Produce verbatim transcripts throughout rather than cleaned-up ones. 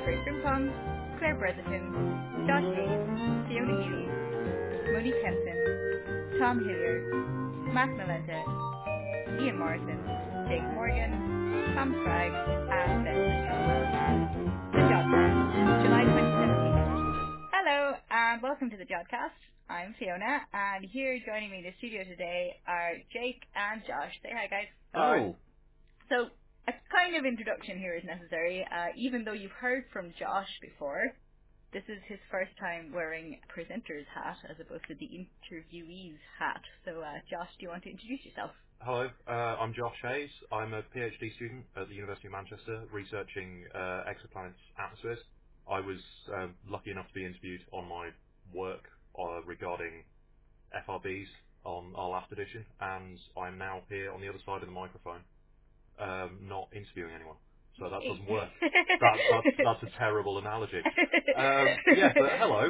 Grace Rimpong, Claire Bretherton, Josh Hayes, Fiona Healy, Monique Henson, Tom Hillier, Matt Malenta, Ian Morrison, Jake Morgan, Tom Sprague, and Ben Smith. The Jodcast, July twenty seventeen. Hello, and welcome to the Jodcast. I'm Fiona, and here joining me in the studio today are Jake and Josh. Say hi, guys. Hello. So, a kind of introduction here is necessary, uh, even though you've heard from Josh before. This is his first time wearing a presenter's hat as opposed to the interviewee's hat. So, uh, Josh, do you want to introduce yourself? Hello, uh, I'm Josh Hayes. I'm a PhD student at the University of Manchester researching uh, exoplanets' atmospheres. I was um, lucky enough to be interviewed on my work uh, regarding F R Bs on our last edition, and I'm now here on the other side of the microphone, um, not interviewing anyone. So that doesn't work. That, that's, that's a terrible analogy. Um, yeah, but hello.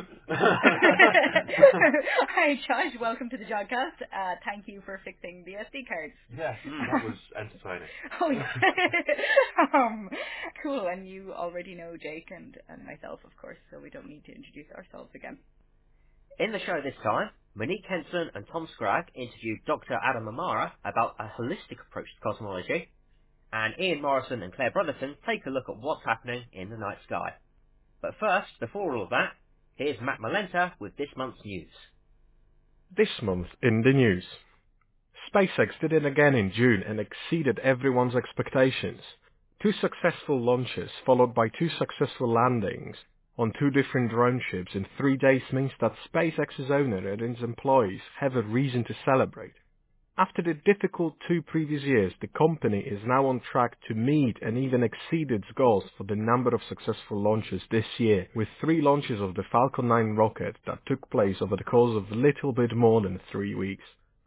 Hi, Josh. Welcome to the Jodcast. Uh, thank you for fixing the S D cards. Yes, that was entertaining. Oh, yeah. um, cool. And you already know Jake and, and myself, of course, so we don't need to introduce ourselves again. In the show this time, Monique Henson and Tom Scragg interviewed Doctor Adam Amara about a holistic approach to cosmology, and Ian Morrison and Claire Brotherton take a look at what's happening in the night sky. But first, before all of that, here's Matt Malenta with this month's news. This month in the news. SpaceX did it again in June and exceeded everyone's expectations. Two successful launches followed by two successful landings on two different drone ships in three days means that SpaceX's owner and its employees have a reason to celebrate. After the difficult two previous years, the company is now on track to meet and even exceed its goals for the number of successful launches this year, with three launches of the Falcon nine rocket that took place over the course of a little bit more than three weeks.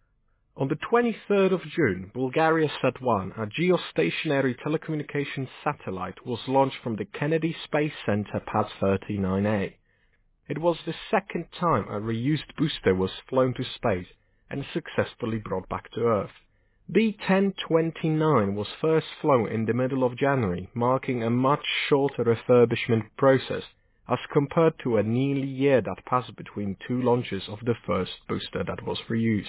On the twenty-third of June, BulgariaSat one, a geostationary telecommunications satellite, was launched from the Kennedy Space Center Pad thirty-nine A. It was the second time a reused booster was flown to space and successfully brought back to Earth. B ten twenty-nine was first flown in the middle of January, marking a much shorter refurbishment process as compared to a nearly year that passed between two launches of the first booster that was reused.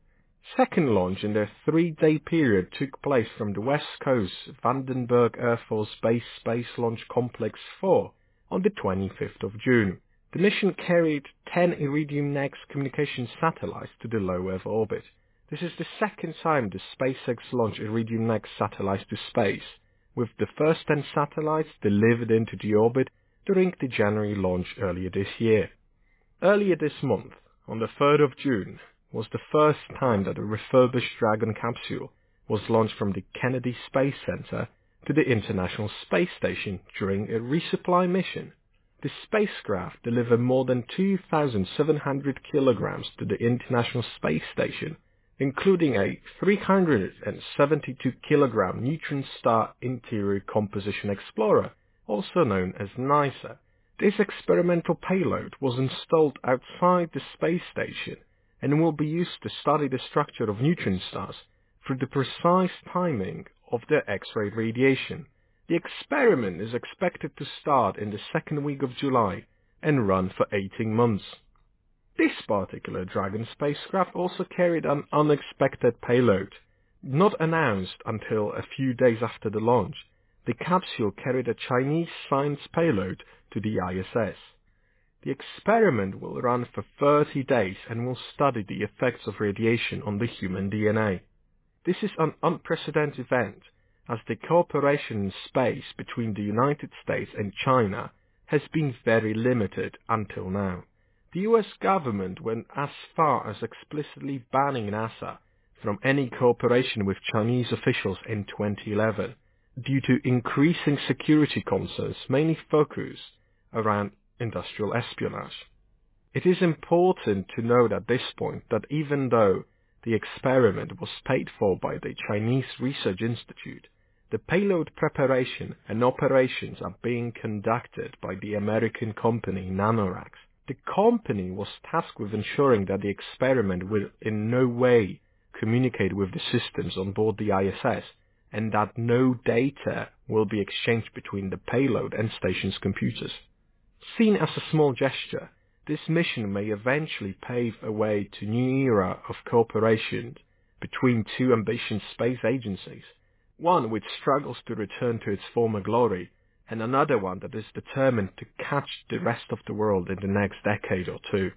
Second launch in their three-day period took place from the West Coast Vandenberg Air Force Base Space Launch Complex four on the twenty-fifth of June. The mission carried ten Iridium NEXT communication satellites to the low Earth orbit. This is the second time the SpaceX launched Iridium NEXT satellites to space, with the first ten satellites delivered into the orbit during the January launch earlier this year. Earlier this month, on the third of June, was the first time that a refurbished Dragon capsule was launched from the Kennedy Space Center to the International Space Station during a resupply mission. The spacecraft delivered more than two thousand seven hundred kilograms to the International Space Station, including a three hundred seventy-two kilogram neutron star interior composition explorer, also known as NISA. This experimental payload was installed outside the space station and will be used to study the structure of neutron stars through the precise timing of their X-ray radiation. The experiment is expected to start in the second week of July and run for eighteen months. This particular Dragon spacecraft also carried an unexpected payload. Not announced until a few days after the launch, the capsule carried a Chinese science payload to the I S S. The experiment will run for thirty days and will study the effects of radiation on the human D N A. This is an unprecedented event, as the cooperation in space between the United States and China has been very limited until now. The U S government went as far as explicitly banning NASA from any cooperation with Chinese officials in twenty eleven, due to increasing security concerns mainly focused around industrial espionage. It is important to note at this point that even though the experiment was paid for by the Chinese Research Institute, the payload preparation and operations are being conducted by the American company NanoRax. The company was tasked with ensuring that the experiment will in no way communicate with the systems on board the I S S and that no data will be exchanged between the payload and station's computers. Seen as a small gesture, this mission may eventually pave a way to a new era of cooperation between two ambitious space agencies, one which struggles to return to its former glory, and another one that is determined to catch the rest of the world in the next decade or two.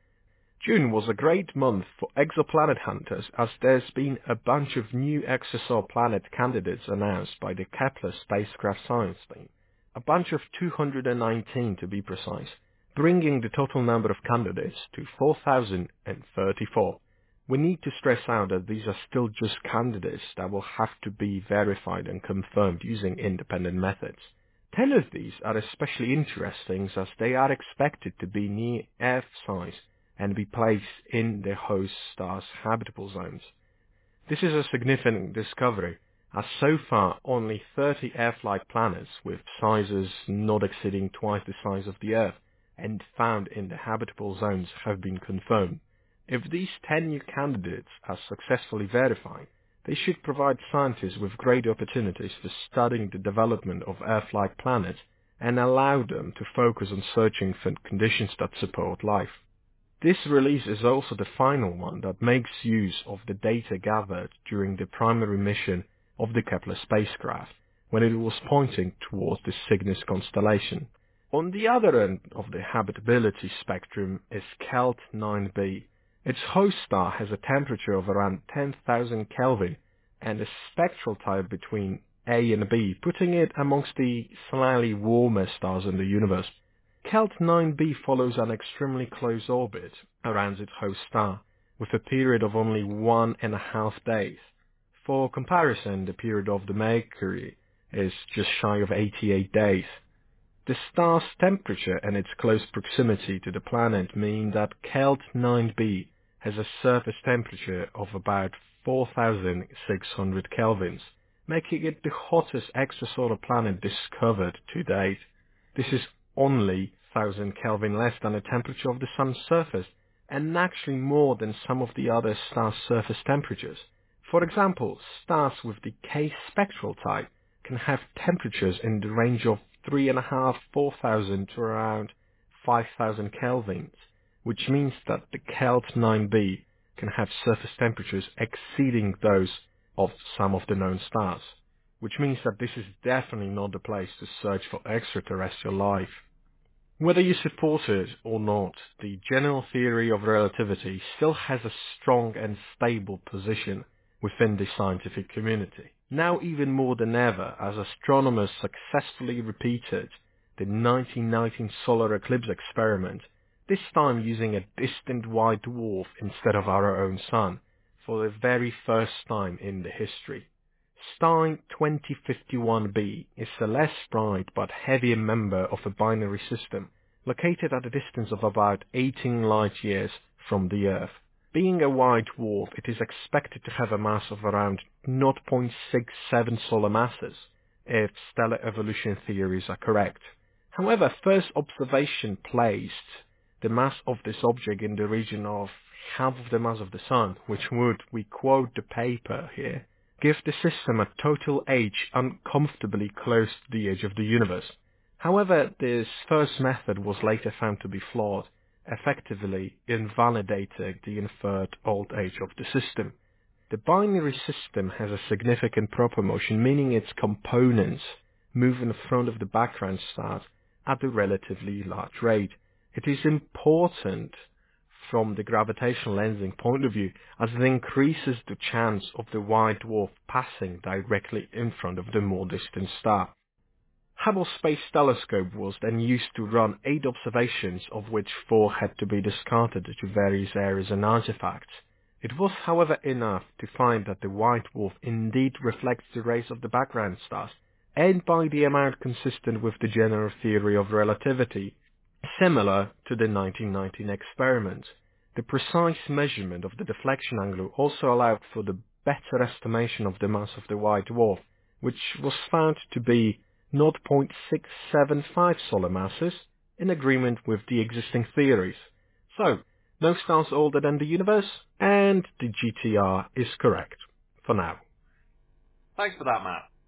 June was a great month for exoplanet hunters, as there's been a bunch of new exoplanet candidates announced by the Kepler spacecraft science team, a bunch of two hundred nineteen to be precise, bringing the total number of candidates to four thousand thirty-four. We need to stress out that these are still just candidates that will have to be verified and confirmed using independent methods. ten of these are especially interesting as they are expected to be near Earth size and be placed in the host star's habitable zones. This is a significant discovery, as so far only thirty Earth-like planets with sizes not exceeding twice the size of the Earth and found in the habitable zones have been confirmed. If these ten new candidates are successfully verified, they should provide scientists with great opportunities for studying the development of Earth-like planets and allow them to focus on searching for conditions that support life. This release is also the final one that makes use of the data gathered during the primary mission of the Kepler spacecraft, when it was pointing towards the Cygnus constellation. On the other end of the habitability spectrum is Kelt nine b. Its host star has a temperature of around ten thousand Kelvin and a spectral type between A and B, putting it amongst the slightly warmer stars in the universe. Kelt nine b follows an extremely close orbit around its host star, with a period of only one and a half days. For comparison, the period of the Mercury is just shy of eighty-eight days. The star's temperature and its close proximity to the planet mean that Kelt nine b has a surface temperature of about four thousand six hundred kelvins, making it the hottest extrasolar planet discovered to date. This is only one thousand Kelvin less than the temperature of the Sun's surface, and actually more than some of the other stars' surface temperatures. For example, stars with the K spectral type can have temperatures in the range of three and a half, four thousand to around five thousand kelvins, which means that the Kelt nine b can have surface temperatures exceeding those of some of the known stars, which means that this is definitely not the place to search for extraterrestrial life. Whether you support it or not, the general theory of relativity still has a strong and stable position within the scientific community. Now even more than ever, as astronomers successfully repeated the nineteen nineteen solar eclipse experiment, this time using a distant white dwarf instead of our own sun, for the very first time in the history. Star twenty fifty-one b is a less bright but heavier member of a binary system, located at a distance of about eighteen light years from the Earth. Being a white dwarf, it is expected to have a mass of around zero point six seven solar masses, if stellar evolution theories are correct. However, first observation placed the mass of this object in the region of half of the mass of the Sun, which would, we quote the paper here, give the system a total age uncomfortably close to the age of the universe. However, this first method was later found to be flawed, effectively invalidating the inferred old age of the system. The binary system has a significant proper motion, meaning its components move in front of the background stars at a relatively large rate. It is important from the gravitational lensing point of view, as it increases the chance of the white dwarf passing directly in front of the more distant star. Hubble Space Telescope was then used to run eight observations, of which four had to be discarded due to various errors and artifacts. It was, however, enough to find that the white dwarf indeed reflects the rays of the background stars, and by the amount consistent with the general theory of relativity, similar to the nineteen nineteen experiment. The precise measurement of the deflection angle also allowed for the better estimation of the mass of the white dwarf, which was found to be zero point six seven five solar masses, in agreement with the existing theories. So, no stars older than the universe, and the G T R is correct, for now. Thanks for that, Matt.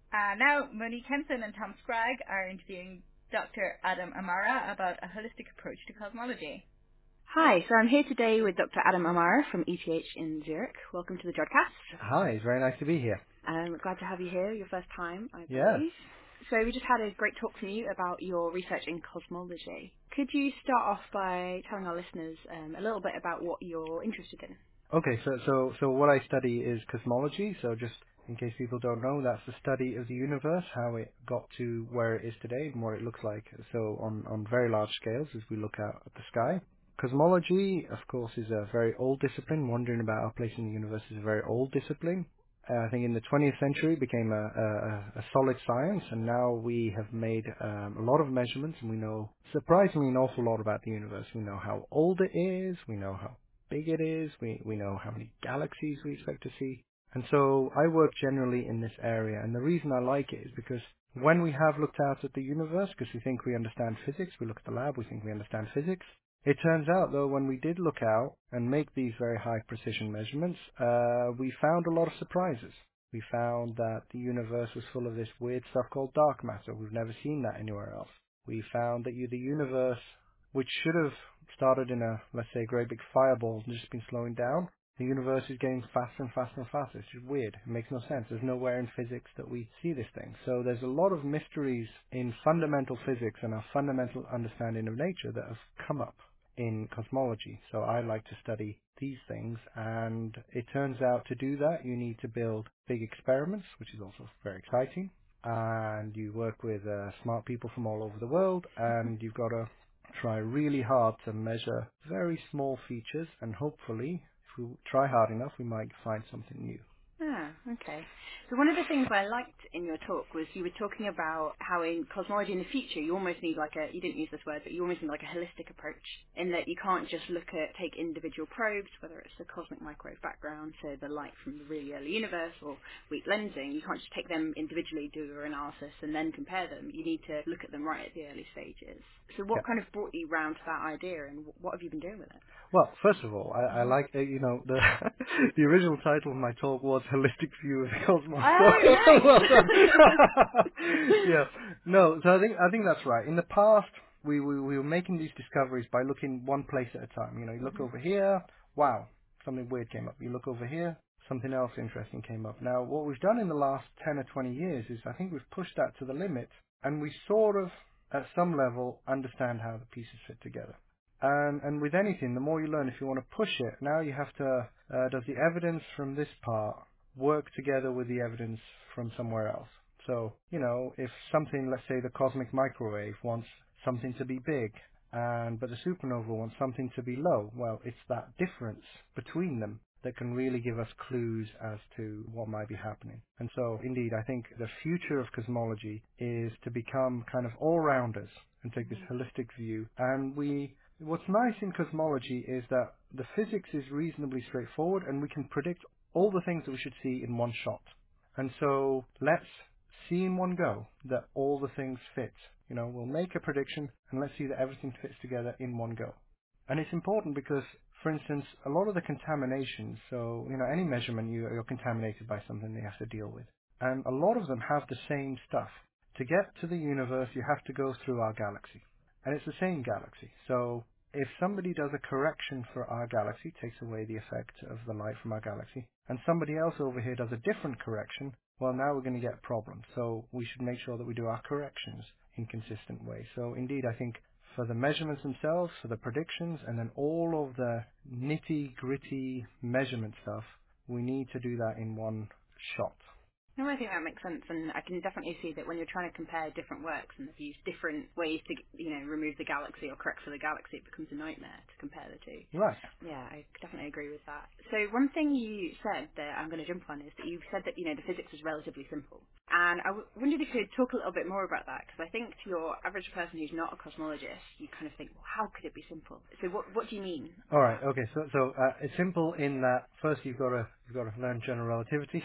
Uh, now, Monique Henson and Tom Scragg are interviewing Doctor Adam Amara about a holistic approach to cosmology. Hi, so I'm here today with Doctor Adam Amara from E T H in Zurich. Welcome to the Jodcast. Hi, it's very nice to be here. I'm glad to have you here, your first time, I Yes. believe. So we just had a great talk from you about your research in cosmology. Could you start off by telling our listeners um, a little bit about what you're interested in? Okay, so, so, so what I study is cosmology, so just in case people don't know, that's the study of the universe, how it got to where it is today and what it looks like. So on, on very large scales as we look out at the sky. Cosmology, of course, is a very old discipline. Wondering about our place in the universe is a very old discipline. Uh, I think in the twentieth century it became a, a, a solid science, and now we have made um, a lot of measurements, and we know surprisingly an awful lot about the universe. We know how old it is, we know how big it is, we, we know how many galaxies we expect to see. And so I work generally in this area, and the reason I like it is because when we have looked out at the universe, because we think we understand physics, we look at the lab, we think we understand physics. It turns out, though, when we did look out and make these very high precision measurements, uh, we found a lot of surprises. We found that the universe was full of this weird stuff called dark matter. We've never seen that anywhere else. We found that you, the universe, which should have started in a, let's say, a great big fireball and just been slowing down, the universe is getting faster and faster and faster. It's just weird. It makes no sense. There's nowhere in physics that we see this thing. So there's a lot of mysteries in fundamental physics and our fundamental understanding of nature that have come up in cosmology. So I like to study these things, and it turns out to do that you need to build big experiments, which is also very exciting, and you work with uh, smart people from all over the world, and you've got to try really hard to measure very small features, and hopefully if we try hard enough we might find something new. Ah, okay. So one of the things I liked in your talk was you were talking about how in cosmology in the future you almost need like a, you didn't use this word, but you almost need like a holistic approach in that you can't just look at, take individual probes, whether it's the cosmic microwave background, so the light from the really early universe, or weak lensing. You can't just take them individually, do your analysis, and then compare them. You need to look at them right at the early stages. So Yeah. what kind of brought you round to that idea, and what have you been doing with it? Well, first of all, I, I Mm-hmm. like, uh, you know, the the original title of my talk was Holistic View of the Cosmos. So, well done. Oh, Yeah. No, so I think, I think that's right. In the past, we, we, we were making these discoveries by looking one place at a time. You know, you look nice. over here, wow, something weird came up. You look over here, something else interesting came up. Now, what we've done in the last ten or twenty years is I think we've pushed that to the limit, and we sort of, at some level, understand how the pieces fit together. And, and with anything, the more you learn, if you want to push it, now you have to, uh, does the evidence from this part work together with the evidence from somewhere else? So, you know, if something, let's say the cosmic microwave wants something to be big, and but the supernova wants something to be low, well, it's that difference between them that can really give us clues as to what might be happening. And so, indeed, I think the future of cosmology is to become kind of all-rounders and take this holistic view. And we, what's nice in cosmology is that the physics is reasonably straightforward, and we can predict all the things that we should see in one shot. And so, let's see in one go that all the things fit. You know, we'll make a prediction, and let's see that everything fits together in one go. And it's important because, for instance, a lot of the contaminations, so, you know, any measurement, you, you're contaminated by something that you have to deal with. And a lot of them have the same stuff. To get to the universe, you have to go through our galaxy. And it's the same galaxy. So if somebody does a correction for our galaxy, takes away the effect of the light from our galaxy, and somebody else over here does a different correction, well, now we're going to get problems. So we should make sure that we do our corrections in consistent ways. So indeed, I think for the measurements themselves, for the predictions, and then all of the nitty-gritty measurement stuff, we need to do that in one shot. No, I think that makes sense, and I can definitely see that when you're trying to compare different works and they've used different ways to, you know, remove the galaxy or correct for the galaxy, it becomes a nightmare to compare the two. Right. Yeah, I definitely agree with that. So one thing you said that I'm going to jump on is that you said that, you know, the physics is relatively simple. And I w- wondered if you could talk a little bit more about that, because I think to your average person who's not a cosmologist, you kind of think, well, how could it be simple? So what what do you mean All by right. that? Okay. So, so uh, it's simple in that first you've got to you've got to learn general relativity.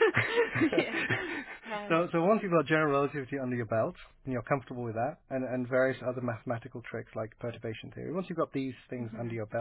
Yeah. Um, so, so once you've got general relativity under your belt and you're comfortable with that, and and various other mathematical tricks like perturbation theory. Once you've got these things under mhm. your belt,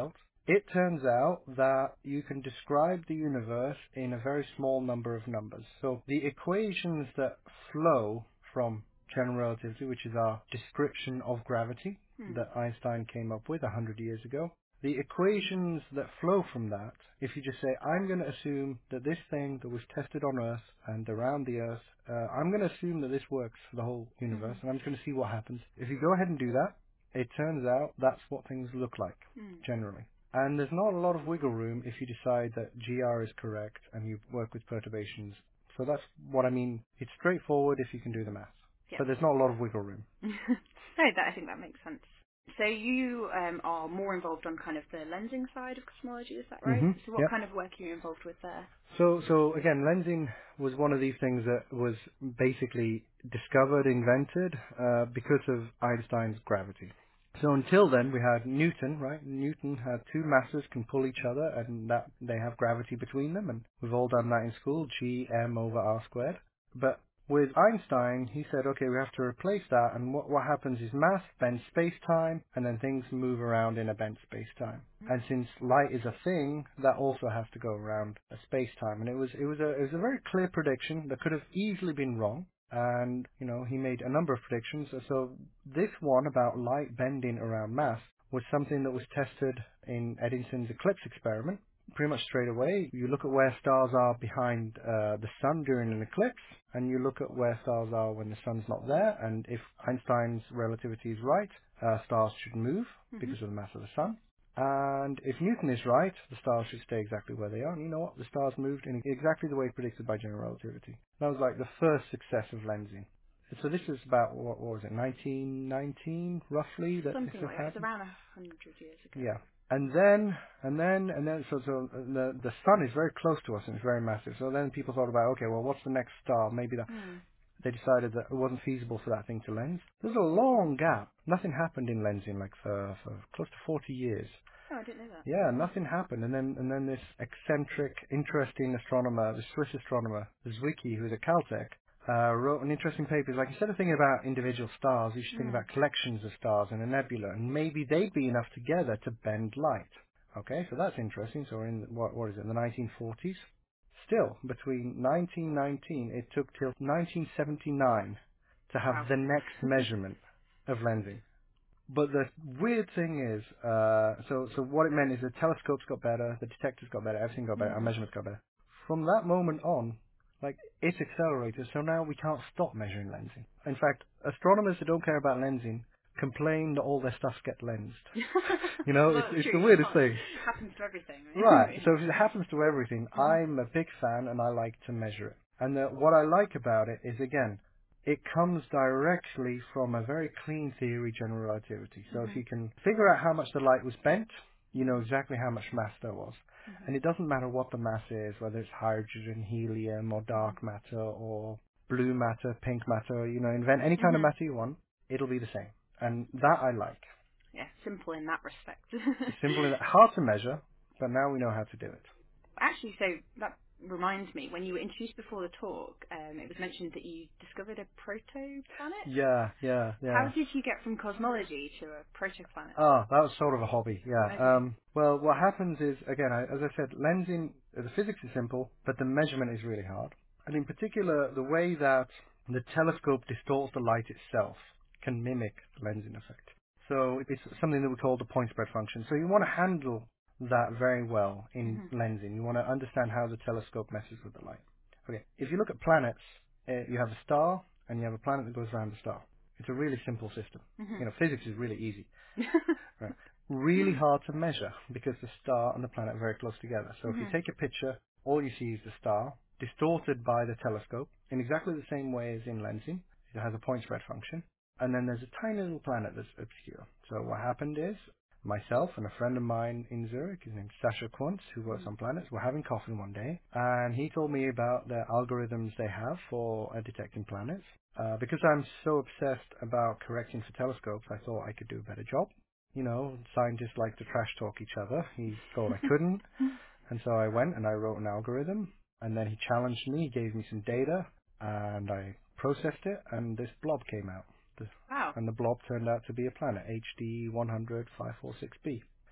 It turns out that you can describe the universe in a very small number of numbers. So the equations that flow from general relativity, which is our description of gravity Hmm. that Einstein came up with a hundred years ago, the equations that flow from that, if you just say, I'm going to assume that this thing that was tested on Earth and around the Earth, uh, I'm going to assume that this works for the whole universe, and I'm just going to see what happens. If you go ahead and do that, it turns out that's what things look like, Hmm. generally. And there's not a lot of wiggle room if you decide that G R is correct and you work with perturbations. So that's what I mean. It's straightforward if you can do the math. Yeah. But there's not a lot of wiggle room. No, that I think that makes sense. So you um, are more involved on kind of the lensing side of cosmology, is that right? hmm So what Yep. kind of work are you involved with there? So, so again, lensing was one of these things that was basically discovered, invented, uh, because of Einstein's gravity. So until then, we had Newton, right? Newton had two masses can pull each other, and that they have gravity between them, and we've all done that in school, G m over r squared. But with Einstein, he said, okay, we have to replace that, and what, what happens is mass bends space-time, and then things move around in a bent space-time. And since light is a thing, that also has to go around a space-time. And it was, it was a, it was a very clear prediction that could have easily been wrong. And, you know, he made a number of predictions. So this one about light bending around mass was something that was tested in Edison's eclipse experiment. Pretty much straight away, you look at where stars are behind uh, the sun during an eclipse, and you look at where stars are when the sun's not there, and if Einstein's relativity is right, uh, stars should move because of the mass of the sun. And if Newton is right, the stars should stay exactly where they are. And you know what? The stars moved in exactly the way predicted by general relativity. That was like the first success of lensing. So this is about, what, what was it, nineteen nineteen, roughly, that this Something has like that. It's happened? around a hundred years ago. Yeah. And then, and then, and then, so, so the, the sun is very close to us and it's very massive. So then people thought about, okay, well, what's the next star? Maybe that, Hmm. they decided that it wasn't feasible for that thing to lens. There's a long gap. Nothing happened in lensing, like for, for close to forty years. Oh, I didn't know that. Yeah, nothing happened. And then, and then this eccentric, interesting astronomer, the Swiss astronomer, Zwicky, who's at Caltech, uh, wrote an interesting paper. He's like, instead of thinking about individual stars, you should think Hmm. about collections of stars in a nebula, and maybe they'd be enough together to bend light. Okay, so that's interesting. So we're in, what, what is it, the nineteen forties? Still, between nineteen nineteen, it took till nineteen seventy-nine to have Wow. the next measurement of lensing. But the weird thing is, uh, so so what it meant is the telescopes got better, the detectors got better, everything got better, our Hmm. measurements got better. From that moment on, like, it's accelerated, so now we can't stop measuring lensing. In fact, astronomers who don't care about lensing complain that all their stuff gets lensed. You know, Well, it's that's it's true. the You weirdest can't. thing. It happens to everything, Right. right? So if it happens to everything, Mhm. I'm a big fan and I like to measure it. And the, what I like about it is, again, it comes directly from a very clean theory, general relativity. So if Mhm. you can figure out how much the light was bent, you know exactly how much mass there was. Mhm. And it doesn't matter what the mass is, whether it's hydrogen, helium, or dark matter, or blue matter, pink matter, you know, invent any kind of Mhm. matter you want, it'll be the same. And that I like. Yeah, simple in that respect. It's simple, and hard to measure, but now we know how to do it. Actually, so that reminds me, when you were introduced before the talk, um, it was mentioned that you discovered a protoplanet. Yeah, yeah, How yeah. did you get from cosmology to a protoplanet? Ah, that was sort of a hobby, yeah. Okay. Um, well, what happens is, again, I, as I said, lensing, uh, the physics is simple, but the measurement is really hard. And in particular, the way that the telescope distorts the light itself can mimic the lensing effect. So it's something that we call the point spread function. So you want to handle that very well in Mhm. lensing. You want to understand how the telescope messes with the light. Okay, if you look at planets, uh, you have a star and you have a planet that goes around the star. It's a really simple system. You Mhm. know, physics is really easy. Right. Really hard to measure because the star and the planet are very close together. So if you Mhm. take a picture, all you see is the star, distorted by the telescope in exactly the same way as in lensing. It has a point spread function. And then there's a tiny little planet that's obscure. So what happened is, myself and a friend of mine in Zurich, his name's Sasha Kuntz, who works on planets, were having coffee one day, and he told me about the algorithms they have for uh, detecting planets. Uh, because I'm so obsessed about correcting for telescopes, I thought I could do a better job. You know, scientists like to trash talk each other. He thought I couldn't, and so I went and I wrote an algorithm, and then he challenged me, gave me some data, and I processed it, and this blob came out. The, Wow, and the blob turned out to be a planet, H D one hundred five forty-six b. that's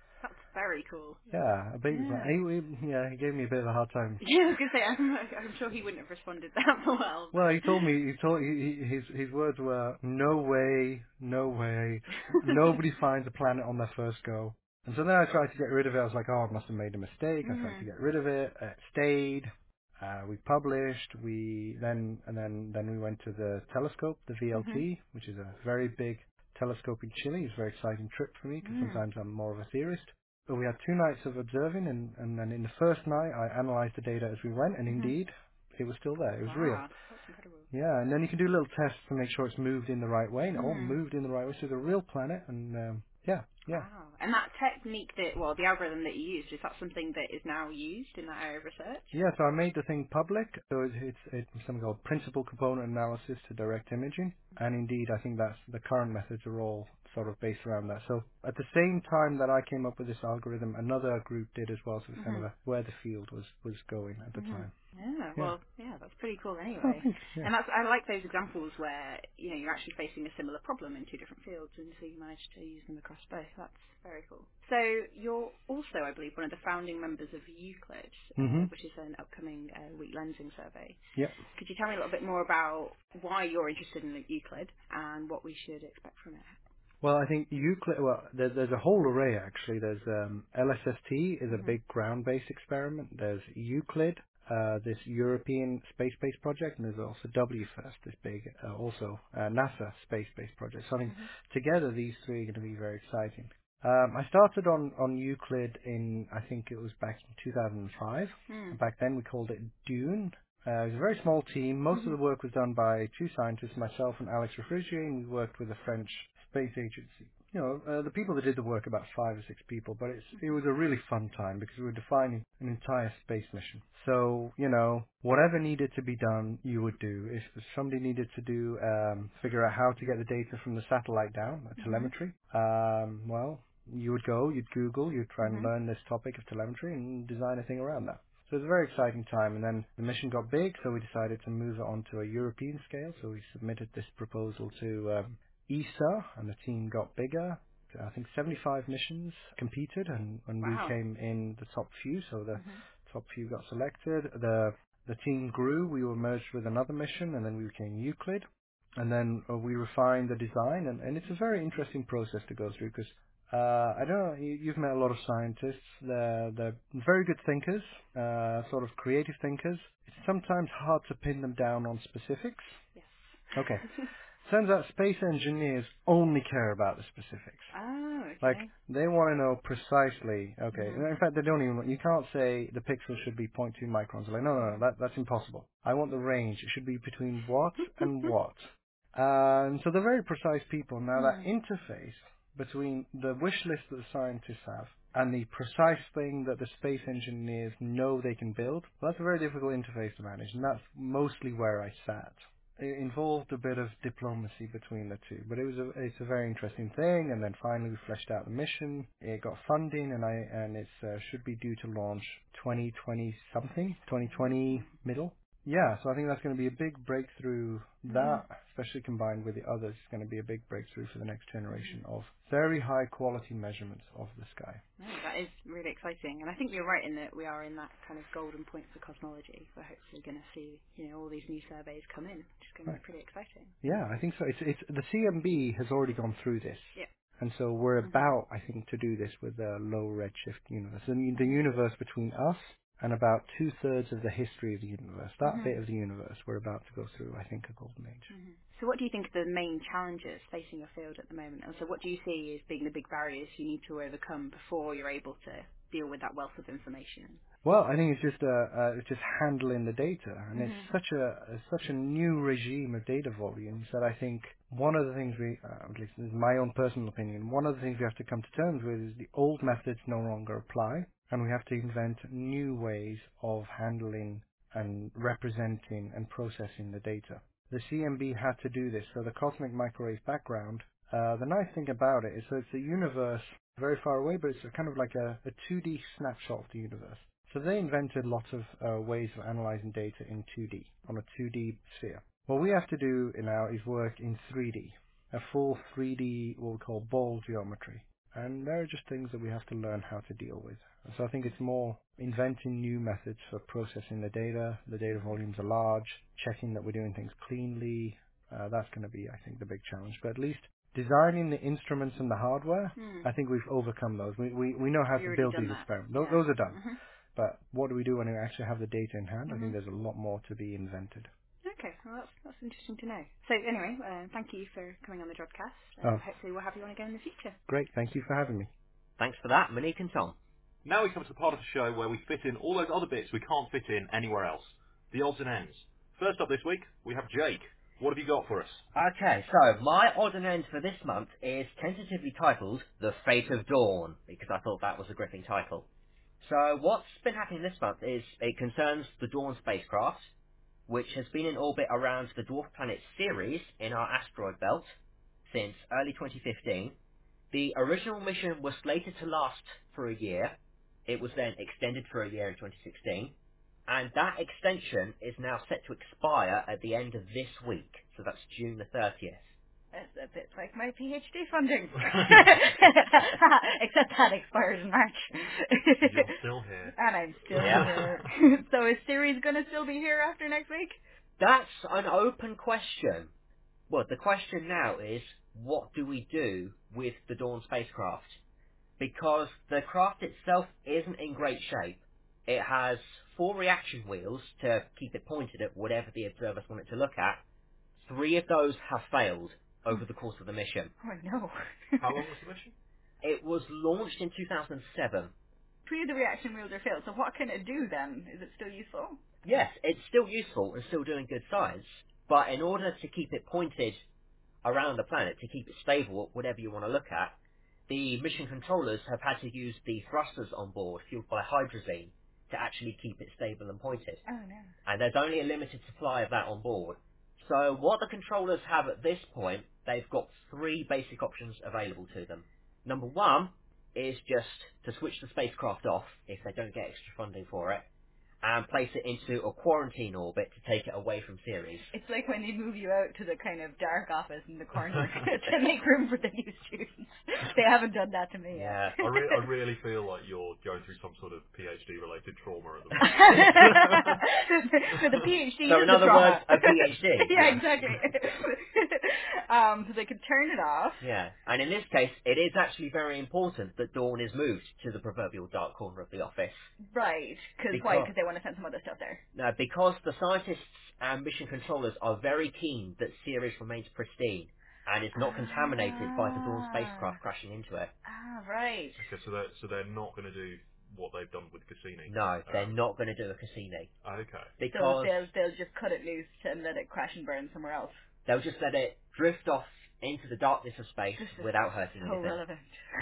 Very cool. Yeah, a baby Yeah. planet. He, he, yeah, he gave me a bit of a hard time. Yeah, I was going to say, I'm, I'm sure he wouldn't have responded that well. Well, he told me, he told, he, he, his, his words were, no way, no way, nobody finds a planet on their first go. And so then I tried to get rid of it. I was like, oh, I must have made a mistake. I tried to Mhm. get rid of it. It stayed. Uh, we published. We then, and then, then we went to the telescope, the Mhm. V L T, which is a very big telescope in Chile. It's a very exciting trip for me because Mm. sometimes I'm more of a theorist. But we had two nights of observing, and, and then in the first night I analyzed the data as we went, and Mhm. indeed, it was still there. It was real. Wow, that's incredible. Yeah, and then you can do little tests to make sure it's moved in the right way, and it all Mhm. moved in the right way. So it's a real planet, and um, yeah, yeah. Wow. And that technique that, well, the algorithm that you used, is that something that is now used in that area of research? Yeah, so I made the thing public. So it's, it's, it's something called principal component analysis to direct imaging. And indeed, I think that's the current methods are all sort of based around that. So at the same time that I came up with this algorithm, another group did as well. So it's kind of Mhm. a, where the field was, was going at the Mhm. time. Yeah. Yeah. Well, yeah, that's pretty cool. Oh, Anyway, thanks. Yeah. and that's I like those examples where you know you're actually facing a similar problem in two different fields, and so you managed to use them across both. That's very cool. So you're also, I believe, one of the founding members of Euclid, hmm uh, which is an upcoming uh, weak lensing survey. Yeah. Could you tell me a little bit more about why you're interested in Euclid and what we should expect from it? Well, I think Euclid, well, there, there's a whole array actually. There's um, L S S T is a Mhm. big ground-based experiment. There's Euclid, uh, this European space-based project, and there's also WFIRST, this big, uh, also uh, NASA space-based project. So I think Mhm. together these three are going to be very exciting. Um, I started on, on Euclid in, I think it was back in two thousand five. Mm. Back then we called it Dune. Uh, it was a very small team. Most of Mhm. the work was done by two scientists, myself and Alex Refrigier, and we worked with a French space agency. You know, uh, the people that did the work, about five or six people, but it's, it was a really fun time because we were defining an entire space mission. So, you know, whatever needed to be done, you would do. If somebody needed to do, um, figure out how to get the data from the satellite down, uh, Mhm. telemetry, um, well, you would go, you'd Google, you'd try and Mhm. learn this topic of telemetry and design a thing around that. So it was a very exciting time, and then the mission got big, so we decided to move it on to a European scale. So we submitted this proposal to um, E S A, and the team got bigger. I think seventy-five missions competed, and, and we Wow. came in the top few. So the Mhm. top few got selected. The the team grew. We were merged with another mission, and then we became Euclid. And then uh, we refined the design, and, and it's a very interesting process to go through because uh, I don't know, you, you've met a lot of scientists. They're, they're very good thinkers, uh, sort of creative thinkers. It's sometimes hard to pin them down on specifics. Yes. Okay. Turns out space engineers only care about the specifics. Oh, Like, okay. they want to know precisely, okay, Mhm. in fact, they don't even, you can't say the pixel should be zero point two microns. Like, no, no, no, Mhm. that, that's impossible. I want the range. It should be between what and what. Um, so they're very precise people. Now, that Mm. interface between the wish list that the scientists have and the precise thing that the space engineers know they can build, well, that's a very difficult interface to manage, and that's mostly where I sat. It involved a bit of diplomacy between the two, but it was a it's a very interesting thing. And then finally we fleshed out the mission. It got funding, and I and it uh, should be due to launch twenty twenty something, twenty twenty middle. Yeah, so I think that's going to be a big breakthrough. Mhm. That, especially combined with the others, is going to be a big breakthrough for the next Mhm. generation of very high quality measurements of the sky. No, that is really exciting, and I think you're right in that we are in that kind of golden point for cosmology. We're hopefully going to see, you know, all these new surveys come in, which is going to Right. be pretty exciting. Yeah, I think so. It's it's the C M B has already gone through this, Yeah. and so we're Mhm. about, I think, to do this with a low redshift universe. The, the Mhm. universe between us and about two thirds of the history of the universe. That Mhm. bit of the universe we're about to go through, I think, a golden age. Mhm. So, what do you think are the main challenges facing your field at the moment? And so, what do you see as being the big barriers you need to overcome before you're able to deal with that wealth of information? Well, I think it's just uh, uh, it's just handling the data, and it's Mhm. such a it's such a new regime of data volumes that I think one of the things we, uh, at least this is my own personal opinion, one of the things we have to come to terms with is the old methods no longer apply, and we have to invent new ways of handling and representing and processing the data. The C M B had to do this, so the cosmic microwave background. Uh, the nice thing about it is that it's a universe very far away, but it's a kind of like a, a two D snapshot of the universe. So they invented lots of uh, ways of analyzing data in two D, on a two D sphere. What we have to do now is work in three D, a full three D, what we call ball geometry. And there are just things that we have to learn how to deal with. So I think it's more inventing new methods for processing the data. The data volumes are large, checking that we're doing things cleanly. Uh, that's going to be, I think, the big challenge. But at least designing the instruments and the hardware, Hmm. I think we've overcome those. We we, we know how You've to already build done these that. experiments. Those, Yeah. those are done. Mhm. But what do we do when we actually have the data in hand? I think Mhm. there's a lot more to be invented. Okay, well that's that's interesting to know. So anyway, uh, thank you for coming on the Jodcast. Uh, Oh, hopefully we'll have you on again in the future. great. Thank you for having me. Thanks for that, Monique and Tom. Now we come to the part of the show where we fit in all those other bits we can't fit in anywhere else. The odds and ends. First up this week, we have Jake. What have you got for us? Okay, so my odd and end for this month is tentatively titled The Fate of Dawn, because I thought that was a gripping title. So what's been happening this month is it concerns the Dawn spacecraft, which has been in orbit around the dwarf planet Ceres in our asteroid belt since early twenty fifteen. The original mission was slated to last for a year. It was then extended for a year in twenty sixteen. And that extension is now set to expire at the end of this week. So that's June the thirtieth. It's a bit like my PhD funding. Except that expires in March. You're still here. And I'm still Yeah. here. So is Siri's going to still be here after next week? That's an open question. Well, the question now is, what do we do with the Dawn spacecraft? Because the craft itself isn't in great shape. It has four reaction wheels to keep it pointed at whatever the observers want it to look at. Three of those have failed over the course of the mission. Oh no. How long was the mission? It was launched in two thousand seven. Three of the reaction wheels are failed, so what can it do then? Is it still useful? Yes, it's still useful and still doing good science, but in order to keep it pointed around the planet, to keep it stable, whatever you want to look at, the mission controllers have had to use the thrusters on board, fueled by hydrazine, to actually keep it stable and pointed. Oh no. And there's only a limited supply of that on board. So what the controllers have at this point, they've got three basic options available to them. Number one is just to switch the spacecraft off if they don't get extra funding for it, and place it into a quarantine orbit to take it away from Ceres. It's like when they move you out to the kind of dark office in the corner to make room for the new students. They haven't done that to me Yeah. yet. I, re- I really feel like you're going through some sort of PhD-related trauma at the moment. So the PhD So is in the other trauma. words, a PhD. Yeah, exactly. um, so they could turn it off. Yeah, and in this case, it is actually very important that Dawn is moved to the proverbial dark corner of the office. Right. Cause why? Because- Because they want to send some other stuff there. Now, because the scientists and mission controllers are very keen that Ceres remains pristine and is not contaminated by the Dawn spacecraft crashing into it. Ah, right. Okay, so they're, so they're not going to do what they've done with Cassini? No, they're Um, not going to do a Cassini. Okay. So Because they'll they'll just cut it loose and let it crash and burn somewhere else. they'll just let it drift off into the darkness of space This is without hurting so anything. relevant.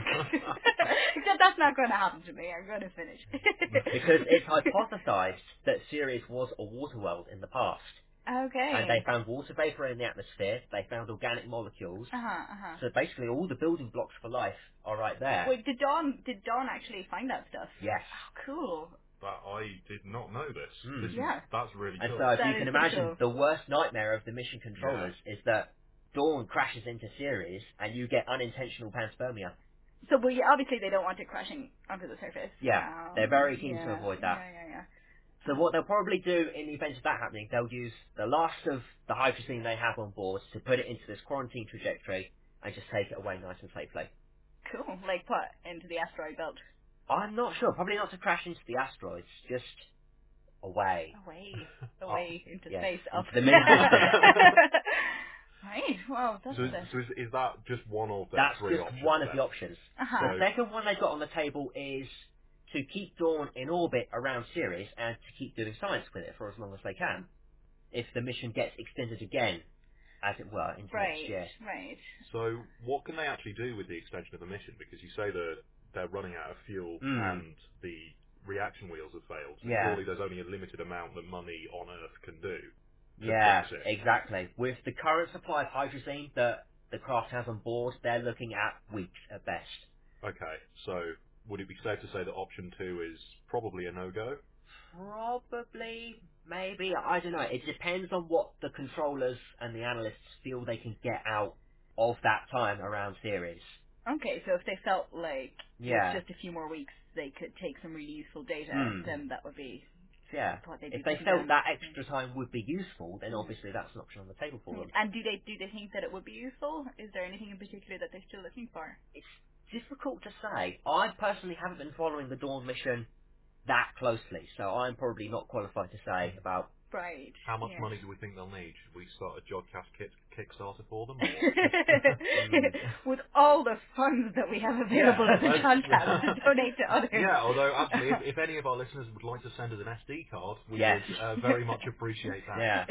Except that's not going to happen to me. I'm going to finish. Because it's hypothesized that Ceres was a water world in the past. Okay. And they found water vapor in the atmosphere, they found organic molecules. Uh huh. Uh huh. So basically all the building blocks for life are right there. Wait, did Dawn did Dawn actually find that stuff? Yes. Oh, cool. That, I did not know this. Hmm. This is, Yeah. that's really And cool. so if That you is can pretty imagine, cool. the worst nightmare of the mission controllers is that Dawn crashes into Ceres and you get unintentional panspermia. So, well, yeah, obviously they don't want it crashing onto the surface. Yeah, Um, they're very keen to yeah, avoid that. Yeah, yeah, yeah. So what they'll probably do in the event of that happening, they'll use the last of the hydrazine they have on board to put it into this quarantine trajectory and just take it away nice and safely. Cool. Like what? Into the asteroid belt. I'm not sure. Probably not to crash into the asteroids, just away. Away. Away into Yes, space. into Up. the middle distance. Right. Well, that's So, is, it. so is, is that just one of their That's three just options one of then? the options. Uh-huh. The second one they've got on the table is to keep Dawn in orbit around Ceres and to keep doing science with it for as long as they can. If the mission gets extended again, as it were, into Right. next year. Right. So what can they actually do with the extension of the mission? Because you say that they're running out of fuel Mm. and the reaction wheels have failed. So Yeah. surely there's only a limited amount that money on Earth can do to Yeah, fix it. exactly. With the current supply of hydrazine that the craft has on board, they're looking at weeks at best. Okay, so would it be safe to say that option two is probably a no-go? Probably, maybe, I don't know. It depends on what the controllers and the analysts feel they can get out of that time around Ceres. Okay, so if they felt like Yeah. with just a few more weeks they could take some really useful data, Hmm. then that would be Yeah. what they'd be If they putting felt down. that extra time would be useful, then Mm. obviously that's an option on the table for them. And do they do they think that it would be useful? Is there anything in particular that they're still looking for? It's difficult to say. I personally haven't been following the Dawn mission that closely, so I'm probably not qualified to say about. Right. How much Yeah. money do we think they'll need? Should we start a Jodcast kit Kickstarter for them? Or? Mm. With all the funds that we have available Yeah. at the Let's- Jodcast to donate to others. yeah, although actually, if, if any of our listeners would like to send us an S D card, we Yes. would uh, very much appreciate that. Yeah.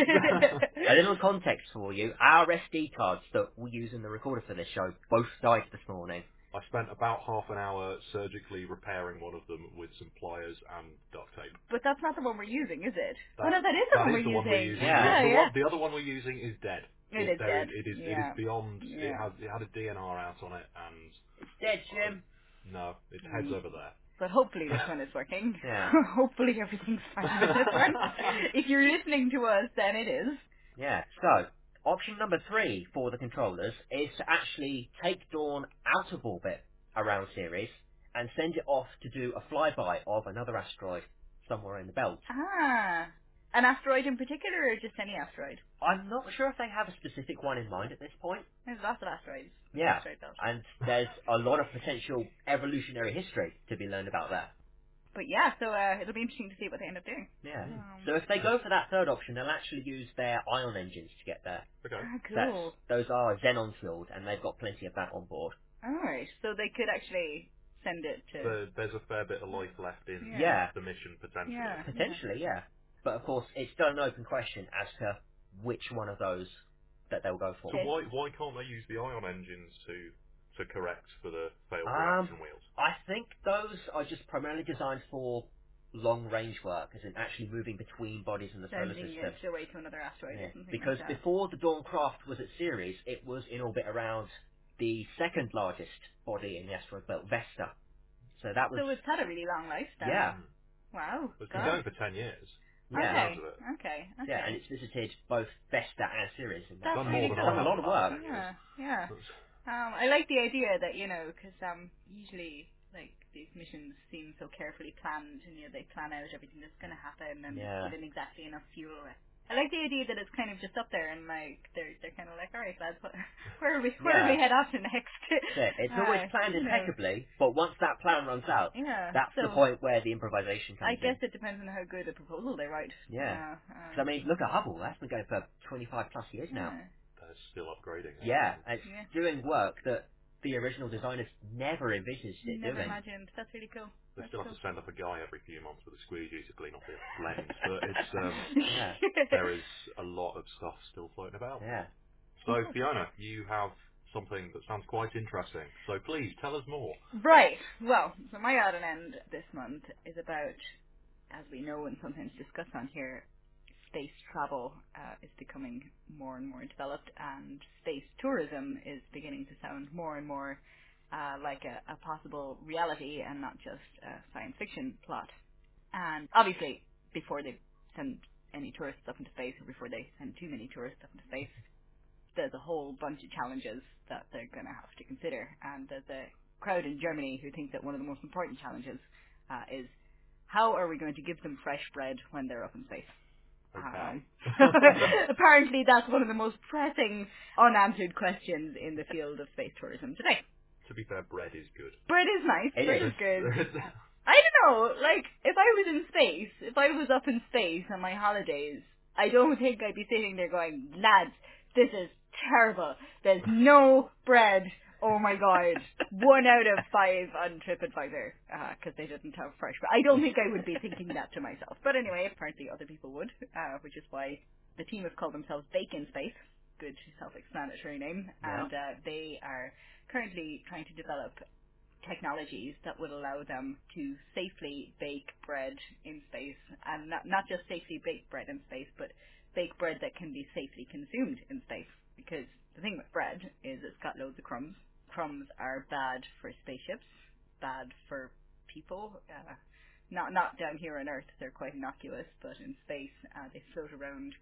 A little context for you. Our S D cards that we use in the recorder for this show both died this morning. I spent about half an hour surgically repairing one of them with some pliers and duct tape. But that's not the one we're using, is it? That, Oh no, that is the that one is we're the one using. we're using. Yeah. The, Yeah, the, yeah. one, the other one we're using is dead. It It, is there dead. Is, it is. It is Yeah. beyond. It Yeah. has. It had a D N R out on it, and It's dead, Jim. no, its head's Mm. over there. But hopefully this one is working. Yeah. Hopefully everything's fine with this one. If you're listening to us, then it is. Yeah. So, option number three for the controllers is to actually take Dawn out of orbit around Ceres and send it off to do a flyby of another asteroid somewhere in the belt. Ah. An asteroid in particular, or just any asteroid? I'm not sure if they have a specific one in mind at this point. There's lots of asteroids. in the Yeah. Asteroid belt. And there's a lot of potential evolutionary history to be learned about that. But yeah, so uh, it'll be interesting to see what they end up doing. Yeah. Um, So if they go for that third option, they'll actually use their ion engines to get there. Okay. ah, That's, cool. those are xenon fueled, and they've got plenty of that on board. Alright, so they could actually send it to... So there's a fair bit of life left in Yeah. Yeah. the mission potentially. Yeah. Potentially, yeah. But of course, it's still an open question as to which one of those that they'll go for. So why why can't they use the ion engines to to correct for the failed Um, reaction wheels? I think those are just primarily designed for long range work, as in actually moving between bodies in the solar Sending system. it away to another asteroid Yeah. or something Because like that. before the Dawn craft was at Ceres, it was in orbit around the second largest body in the asteroid belt, Vesta. So that was So it's had a really long life then. yeah, Hmm. Wow. It's been God. going for ten years. yeah, Okay. Sounds of it. Okay. Okay. yeah, and it's visited both Vesta and Ceres. In that That's Done time. more really than It's cool. done I a have lot in of the last work. ten years. Yeah. Yeah. Um, I like the idea that, you know, because um, usually, like, these missions seem so carefully planned, and, you know, they plan out everything that's going to happen and Yeah. put in exactly enough fuel. I like the idea that it's kind of just up there, and, like, they're they're kind of like, all right, lads, what, where are we where are Yeah. we head off to next? That's it. It's always Uh, planned you know, impeccably, but once that plan runs out, yeah. that's the So point where the improvisation I comes guess in. it depends on how good a proposal they write. Yeah. Uh, um, 'Cause, I mean, look at Hubble. That's been going for twenty-five plus years now. yeah. They're still upgrading. it. Yeah, it's Yeah. doing work that the original designers never envisaged it Never doing. imagined. That's really cool. They That's still have cool. to send up a guy every few months with a squeegee to clean off the lens, but it's um, Yeah, there is a lot of stuff still floating about. yeah. So Fiona, you have something that sounds quite interesting. So please tell us more. Right. Well, so my odd and end this month is about, as we know and sometimes discuss on here, space travel uh, is becoming more and more developed, and space tourism is beginning to sound more and more uh, like a, a possible reality and not just a science fiction plot. And obviously, before they send any tourists up into space, or before they send too many tourists up into space, there's a whole bunch of challenges that they're going to have to consider. And there's a crowd in Germany who think that one of the most important challenges uh, is how are we going to give them fresh bread when they're up in space? Okay. Um, apparently that's one of the most pressing unanswered questions in the field of space tourism today. To be fair, bread is good. Bread is nice, It bread is. is good. I don't know, like, if I was in space, if I was up in space on my holidays, I don't think I'd be sitting there going, lads, this is terrible. There's no bread. Oh my god. One out of five on TripAdvisor, because they didn't have fresh bread. I don't think I would be thinking that to myself. But anyway, apparently other people would, uh, which is why the team have called themselves Bacon Space. Good self-explanatory name. Yeah. And uh, they are currently trying to develop technologies that would allow them to safely bake bread in space, and not not just safely bake bread in space, but bake bread that can be safely consumed in space. Because the thing with bread is it's got loads of crumbs. Crumbs are bad for spaceships, bad for people. Uh, not not down here on Earth, they're quite innocuous, but in space uh, they float around because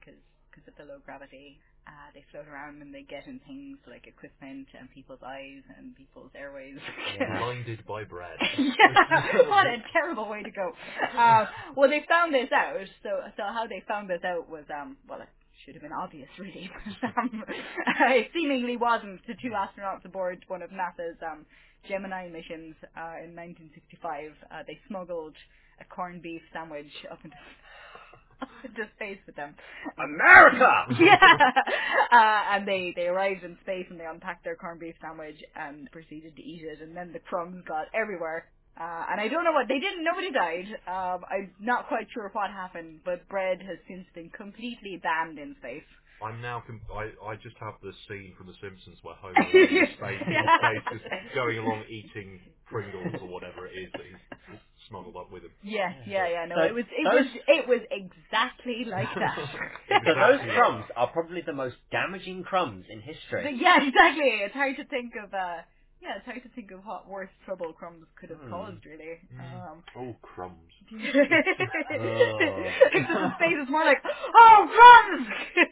because of the low gravity. Uh, they float around and they get in things like equipment and people's eyes and people's airways. Yeah. Blinded by bread. Yeah, what a terrible way to go. Uh, well, they found this out. So, so how they found this out was, um, well, it should have been obvious, really. But, um, it seemingly wasn't. The two astronauts aboard one of NASA's um, Gemini missions uh, in nineteen sixty-five, uh, they smuggled a corned beef sandwich up into up into space with them. America! Yeah! Uh, and they, they arrived in space and they unpacked their corned beef sandwich and proceeded to eat it, and then the crumbs got everywhere. Uh, and I don't know what, they didn't, nobody died. Um, I'm not quite sure what happened, but bread has since been completely banned in space. I'm now. Com- I I just have the scene from The Simpsons where Homer is in space, in space, just going along eating Pringles or whatever it is that he's smuggled up with him. Yeah, yeah, yeah. No, So it was, it those- was, it was exactly like that. So those Exactly. crumbs are probably the most damaging crumbs in history. But yeah, exactly. It's hard to think of. Uh, yeah, it's hard to think of what worse trouble crumbs could have Hmm. caused, really. Um, Oh, crumbs. Oh. Into the space is more like, oh, crumbs!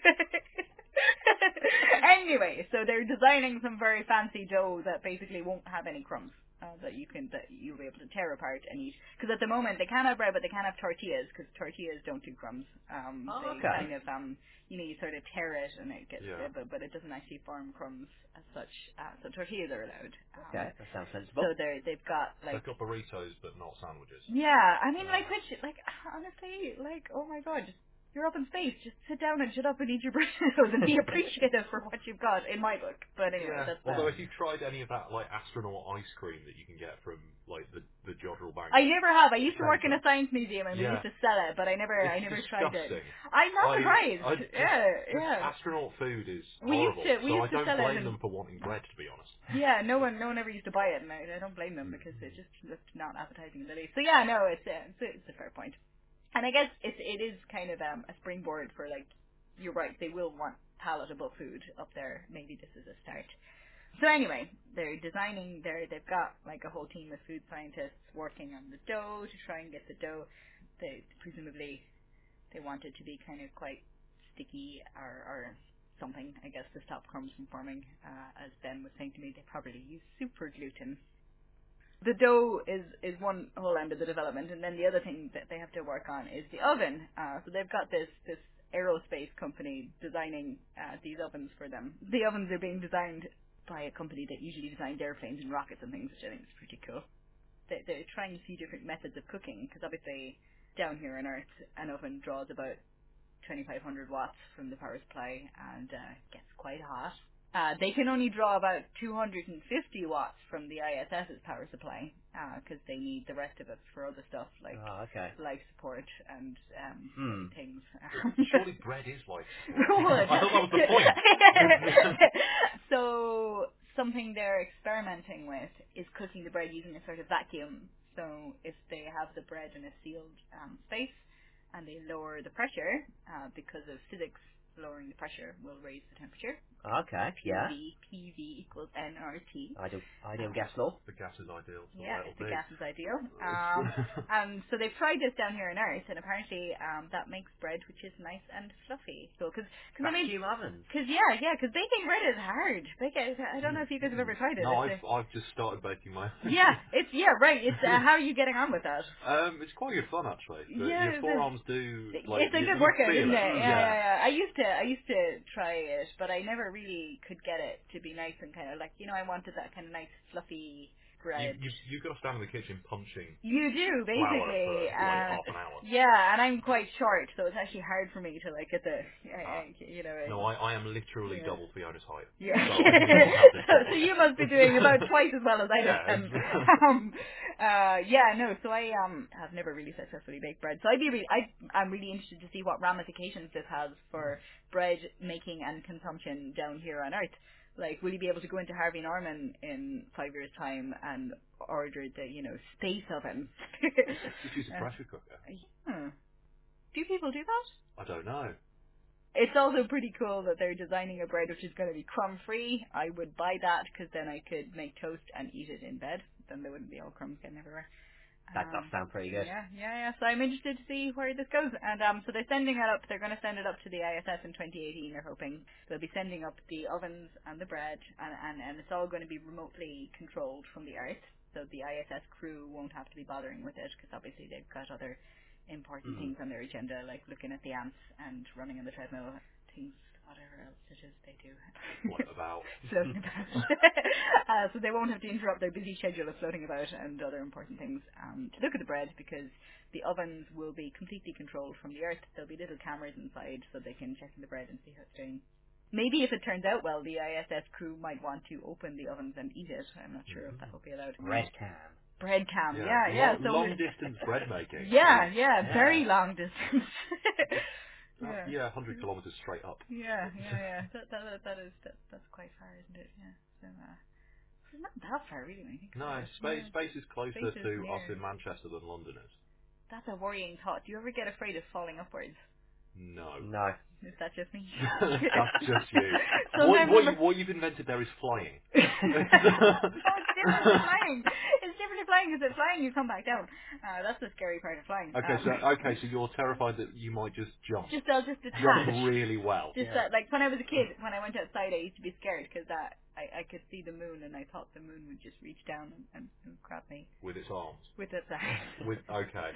Anyway, so they're designing some very fancy dough that basically won't have any crumbs. Uh, that you can, that you'll be able to tear apart and eat. Because at the moment they can have bread, but they can't have tortillas because tortillas don't do crumbs. Um, Oh, they okay. kind of, um, you know, you sort of tear it and it gets, Yeah. uh, but but it doesn't actually form crumbs as such. Uh, so tortillas are allowed. Um, Okay, that sounds sensible. So they they've got like. They've got burritos, but not sandwiches. Yeah, I mean, like, which, like, honestly, like, oh my god, just, you're up in space, just sit down and shut up and eat your burritos and be appreciative for what you've got, in my book. But anyway, Yeah. that's Although that. if you've tried any of that like astronaut ice cream that you can get from like the the Jodrell Bank, I never have. I used to work in a Centre. science museum and we Yeah. used to sell it, but I never, It's I never tried it. disgusting. I'm not I- surprised. I just- yeah, just yeah. astronaut food is We used horrible. to- we so used I to don't sell it blame in- them for wanting bread, to be honest. Yeah, no one, no one ever used to buy it, and I, I don't blame them because it just looked not appetizing in the least. So yeah, no, it's a, it's a, it's a fair point. And I guess it's, it is kind of um, a springboard for, like, you're right, they will want palatable food up there. Maybe this is a start. So anyway, they're designing, they're, they've got like a whole team of food scientists working on the dough to try and get the dough. They presumably, they want it to be kind of quite sticky or, or something, I guess, to stop crumbs from forming. Uh, as Ben was saying to me, they probably use super gluten. The dough is, is one whole end of the development, and then the other thing that they have to work on is the oven. Uh, so they've got this, this aerospace company designing uh, these ovens for them. The ovens are being designed by a company that usually designs airplanes and rockets and things, which I think is pretty cool. They, they're trying a few different methods of cooking, because obviously down here on Earth, an oven draws about twenty-five hundred watts from the power supply and uh, gets quite hot. Uh, they can only draw about two hundred fifty watts from the ISS's power supply because they need the rest of it for other stuff like Oh, okay. life support and um, Hmm. things. Surely bread is life support. Good. I thought that was the point. So something they're experimenting with is cooking the bread using a sort of vacuum. So if they have the bread in a sealed um, space and they lower the pressure, uh, because of physics, lowering the pressure will raise the temperature. Okay, P V, yeah. P V equals N R T. Ideal, ideal Uh, gas law. The gas is ideal. It's the Yeah, way it's it'll the be. gas is ideal. Um, and so they've tried this down here on Earth, and apparently um, that makes bread which is nice and fluffy. So, because I mean, Vacuum ovens. Cause yeah, yeah, cause baking bread is hard. Baking, I don't know if you guys have ever tried it. No, It's I've I've just started baking my. a, yeah, it's yeah, right. It's uh, how are you getting on with that? Um, it's quite good fun actually. But Yeah, your it's a- forearms do like It's a you, good you workout, feel isn't it. it? Yeah, Yeah. yeah, yeah. I used to, I used to try it, but I never really could get it to be nice and kind of like, you know, I wanted that kind of nice fluffy You bread. you you've got to stand in the kitchen punching You do, flour for basically. like Uh, half an hour. yeah, and I'm quite short, so it's actually hard for me to like get the, Ah. I, I, you know. No, I, I am literally Yeah. double Fiona's height. Yeah. So I do not have this so, problem. so you must be doing about twice as well as I do. Yeah, Um, it's- um, uh, yeah, no. So I um have never really successfully baked bread. So I'd be really, I I'm really interested to see what ramifications this has for bread making and consumption down here on Earth. Like, will you be able to go into Harvey Norman in five years' time and order the, you know, space oven? Just use a Uh, pressure cooker. hmm. Do people do that? I don't know. It's also pretty cool that they're designing a bread which is going to be crumb-free. I would buy that because then I could make toast and eat it in bed. Then there wouldn't be all crumbs getting everywhere. That does Um, sound pretty good. Yeah, yeah, yeah. So I'm interested to see where this goes. And um, so they're sending it up. They're going to send it up to the I S S in twenty eighteen. They're hoping they'll be sending up the ovens and the bread, and and, and it's all going to be remotely controlled from the Earth. So the I S S crew won't have to be bothering with it because obviously they've got other important Mm. things on their agenda, like looking at the ants and running on the treadmill, things, whatever else it is they do. Floating about. Floating about. uh, so they won't have to interrupt their busy schedule of floating about and other important things um, to look at the bread, because the ovens will be completely controlled from the Earth. There'll be little cameras inside so they can check the bread and see how it's doing. Maybe if it turns out well, the I S S crew might want to open the ovens and eat it. I'm not sure if that will be allowed. Bread cam. Bread cam, Yeah, yeah, yeah. long, So long distance bread making. yeah, is- yeah, Yeah. very long distance. that- yeah. yeah, one hundred kilometres straight up. Yeah, yeah, yeah. That that that is that, that's quite far, isn't it? Yeah. So uh, it's not that far, really. When you think No, about it. space Yeah. space is closer Space is to near. us in Manchester than London is. That's a worrying thought. Do you ever get afraid of falling upwards? No. No. Is that just me? That's just you. What, Sometimes what, I'm you, what you've invented there is flying. no, it's different to flying. It's different to flying, because at flying you come back down. Uh, that's the scary part of flying. Okay, Um, so okay, so you're terrified that you might just jump, just I'll just jump detach. really well. Just Yeah. that, like when I was a kid, when I went outside, I used to be scared because that I, I could see the moon, and I thought the moon would just reach down and, and, and grab me With its arms. with its eyes. With okay.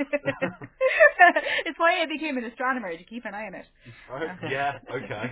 It's why I became an astronomer, to keep an eye on it. Oh, yeah. Okay.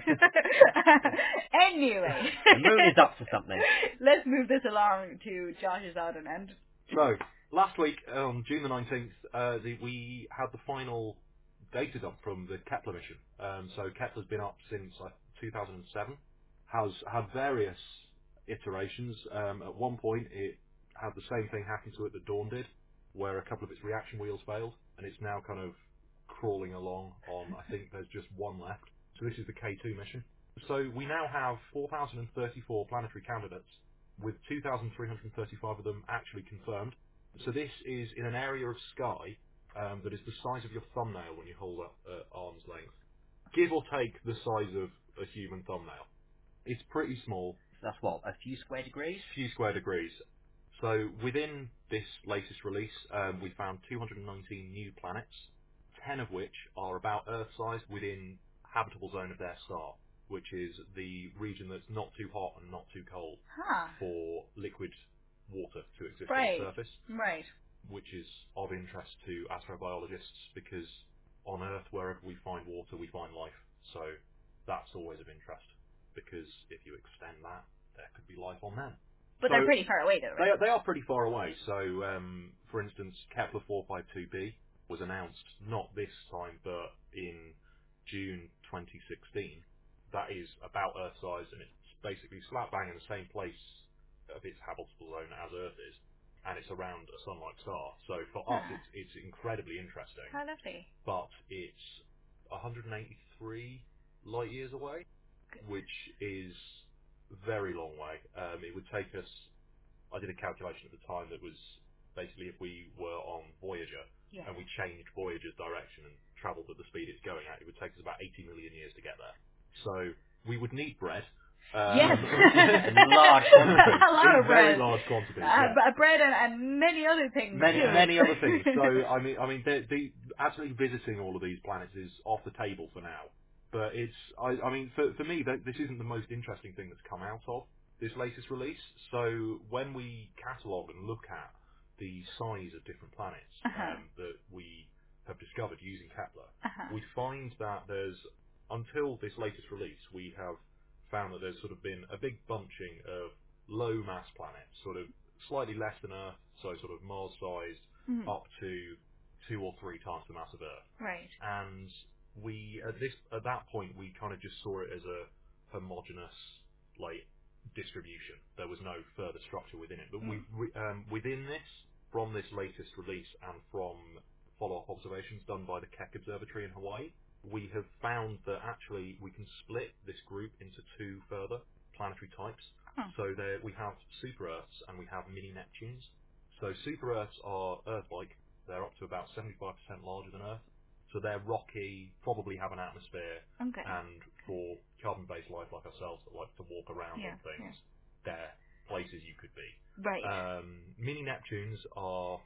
Anyway, The moon is up to something. let's move this along to Josh's odd and end. So last week on June the nineteenth, uh, the, we had the final data dump from the Kepler mission. Um, so Kepler's been up since uh, two thousand seven. Has had various iterations. Um, at one point, it had the same thing happen to it that Dawn did, where a couple of its reaction wheels failed, and it's now kind of crawling along on, I think there's just one left. So this is the K two mission. So we now have four thousand thirty-four planetary candidates, with two thousand three hundred thirty-five of them actually confirmed. So this is in an area of sky um, that is the size of your thumbnail when you hold up at arm's length, give or take the size of a human thumbnail. It's pretty small, That's what, a few square degrees? few square degrees. So within this latest release, um, we found two hundred nineteen new planets, ten of which are about Earth-sized within habitable zone of their star, which is the region that's not too hot and not too cold Huh. for liquid water to exist Right. on the surface, Right. which is of interest to astrobiologists because on Earth, wherever we find water, we find life. So that's always of interest, because if you extend that, there could be life on them. But So they're pretty far away, though, they right? are, they are pretty far away. So, um, for instance, Kepler four fifty-two b was announced not this time, but in June twenty sixteen. That is about Earth size, and it's basically slap bang in the same place of its habitable zone as Earth is, and it's around a sun-like star. So for us, Ah. it's it's incredibly interesting, How lovely. but it's one hundred eighty-three light years away, which is a very long way. Um, it would take us, I did a calculation at the time that was basically if we were on Voyager Yeah. and we changed Voyager's direction and travelled at the speed it's going at, it would take us about eighty million years to get there. So we would need bread. Um, Yes. In large quantities. A lot in of very bread. large quantities, Uh, yeah. b- bread and, and many other things Many, too. many other things. So I mean, I mean, the, the actually visiting all of these planets is off the table for now. But it's, I, I mean, for for me, that this isn't the most interesting thing that's come out of this latest release. So when we catalogue and look at the size of different planets Uh-huh. um, that we have discovered using Kepler, Uh-huh. we find that there's, until this latest release, we have found that there's sort of been a big bunching of low mass planets, sort of slightly less than Earth, so sort of Mars-sized, Mhm. up to two or three times the mass of Earth. Right. And we, at this, at that point, we kind of just saw it as a homogeneous, like, distribution. There was no further structure within it. But Mm. we've, re- um, within this, from this latest release and from follow-up observations done by the Keck Observatory in Hawaii, we have found that actually we can split this group into two further planetary types. Huh. So there we have super-Earths and we have mini-Neptunes. So super-Earths are Earth-like. They're up to about seventy-five percent larger than Earth. So they're rocky, probably have an atmosphere, Okay. and for carbon-based life like ourselves that like to walk around Yeah, on things, they're places you could be. Right. Um, mini Neptunes are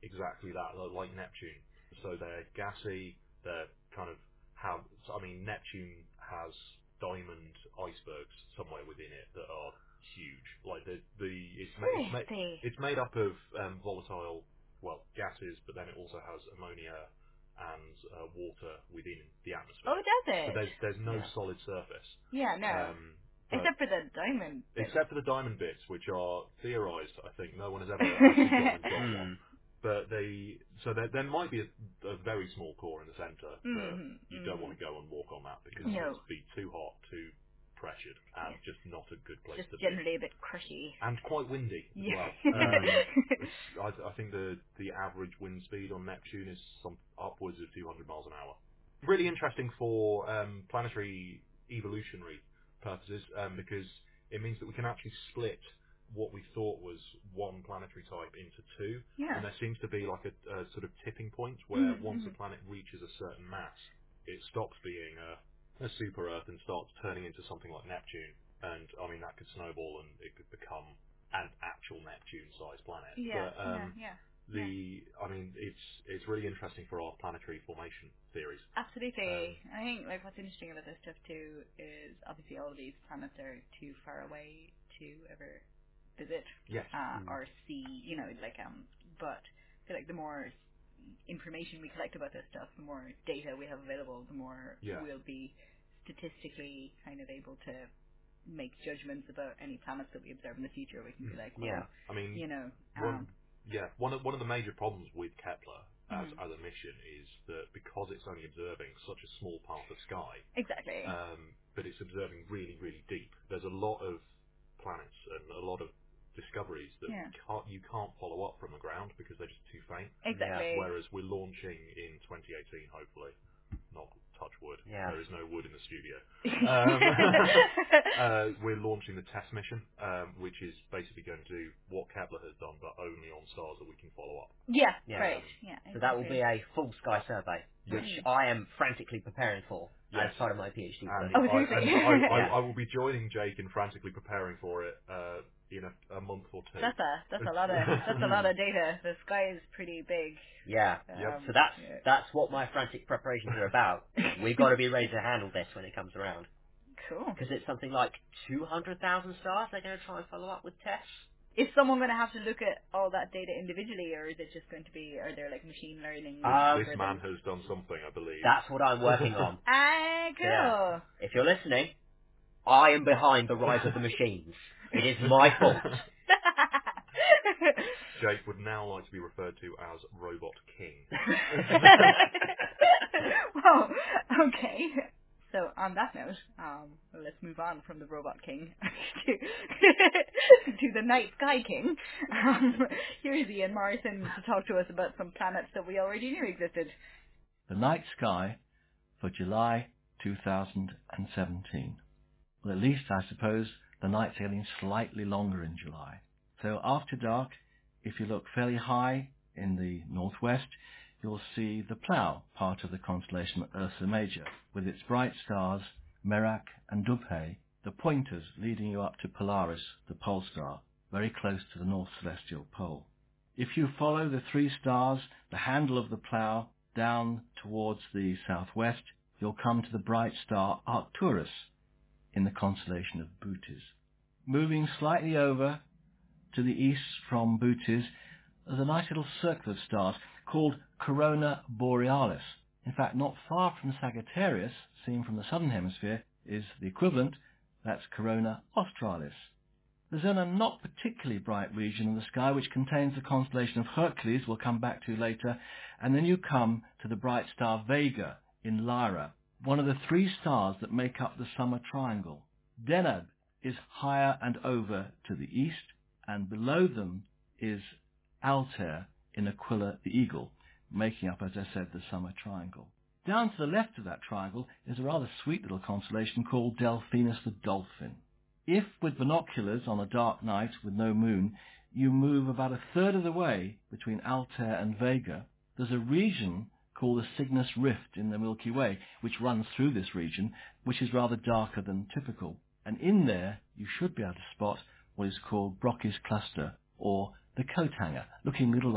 exactly that, like Neptune. So they're gassy. They're kind of have. I mean, Neptune has diamond icebergs somewhere within it that are huge. Like the the it's made it's made, Seriously? it's made up of um, volatile well gases, but then it also has ammonia and uh, water within the Oh, atmosphere. does But it? there's there's no Yeah. solid surface. Yeah, no. Um, but Except for the diamond bit. except for the diamond bits, which are theorized, I think no one has ever actually gone and got one. Hmm. But they, so there, there might be a, a very small core in the centre, but Mhm, you mhm. don't want to go and walk on that because No. it'd be too hot, too pressured, and Yes. just not a good place Just to be. generally a bit crushy. And quite windy as Yeah. well. Um, it's, I, I think the the average wind speed on Neptune is some upwards of two hundred miles an hour. Really interesting for um, planetary evolutionary purposes um, because it means that we can actually split what we thought was one planetary type into two, Yeah. and there seems to be like a, a sort of tipping point where Mhm, once mhm. a planet reaches a certain mass, it stops being a, a super Earth and starts turning into something like Neptune. And I mean that could snowball and it could become an actual Neptune-sized planet. Yeah, But yeah, um, yeah. the I mean it's it's really interesting for our planetary formation theories. Absolutely. Um, I think like what's interesting about this stuff too is obviously all of these planets are too far away to ever visit yes. uh, Mm. or see, you know, like um but I feel like the more information we collect about this stuff, the more data we have available, the more Yeah. we'll be statistically kind of able to make judgments about any planets that we observe in the future. We can be like, Yeah. well, I mean, you know, one um, yeah one of one of the major problems with Kepler as mhm. as a mission is that because it's only observing such a small part of sky, exactly. um, but it's observing really really deep. There's a lot of planets and a lot of discoveries that Yeah. can't you can't follow up from the ground because they're just too faint. Exactly. Whereas we're launching in twenty eighteen, hopefully, not touch wood. Yeah. There is no wood in the studio. Um, uh, we're launching the TESS mission, um, which is basically going to do what Kepler has done, but only on stars that we can follow up. yeah, Yeah. great. Um, Yeah, So that will exactly. be a full sky survey, which Mm. I am frantically preparing for as Yes. part of my PhD And study. Oh, I, seriously? and I, I, Yeah. I will be joining Jake in frantically preparing for it uh, in a, a month or two. That's a that's a lot of that's a lot of data. The sky is pretty big. Yeah. Yep. Um, So that's yeah. that's what my frantic preparations are about. We've got to be ready to handle this when it comes around. Cool. Because it's something like two hundred thousand stars they're going to try and follow up with tests. Is someone going to have to look at all that data individually, or is it just going to be? Are there like machine learning This, Um, this man algorithms? has done something, I believe. That's what I'm working on. Ah, So yeah, cool. if you're listening, I am behind the rise of the machines. It is my fault. Jake would now like to be referred to as Robot King. Well, okay. So on that note, um, let's move on from the Robot King to to the Night Sky King. Um, here's Ian Morrison to talk to us about some planets that we already knew existed. The night sky for July two thousand seventeen. Well, at least I suppose the nights are getting slightly longer in July. So after dark, if you look fairly high in the northwest, you'll see the Plough, part of the constellation Ursa Major, with its bright stars Merak and Dubhe, the pointers leading you up to Polaris, the pole star, very close to the north celestial pole. If you follow the three stars, the handle of the Plough, down towards the southwest, you'll come to the bright star Arcturus in the constellation of Bootes. Moving slightly over to the east from Bootes, there's a nice little circle of stars called Corona Borealis. In fact, not far from Sagittarius, seen from the southern hemisphere, is the equivalent, that's Corona Australis. There's then a not particularly bright region in the sky which contains the constellation of Hercules, we'll come back to later, and then you come to the bright star Vega in Lyra, one of the three stars that make up the summer triangle. Deneb is higher and over to the east, and below them is Altair in Aquila the Eagle, making up, as I said, the summer triangle. Down to the left of that triangle is a rather sweet little constellation called Delphinus the Dolphin. If, with binoculars on a dark night with no moon, you move about a third of the way between Altair and Vega, there's a region called the Cygnus Rift in the Milky Way, which runs through this region, which is rather darker than typical. And in there, you should be able to spot what is called Broca's Cluster, or the coat hanger, looking a little like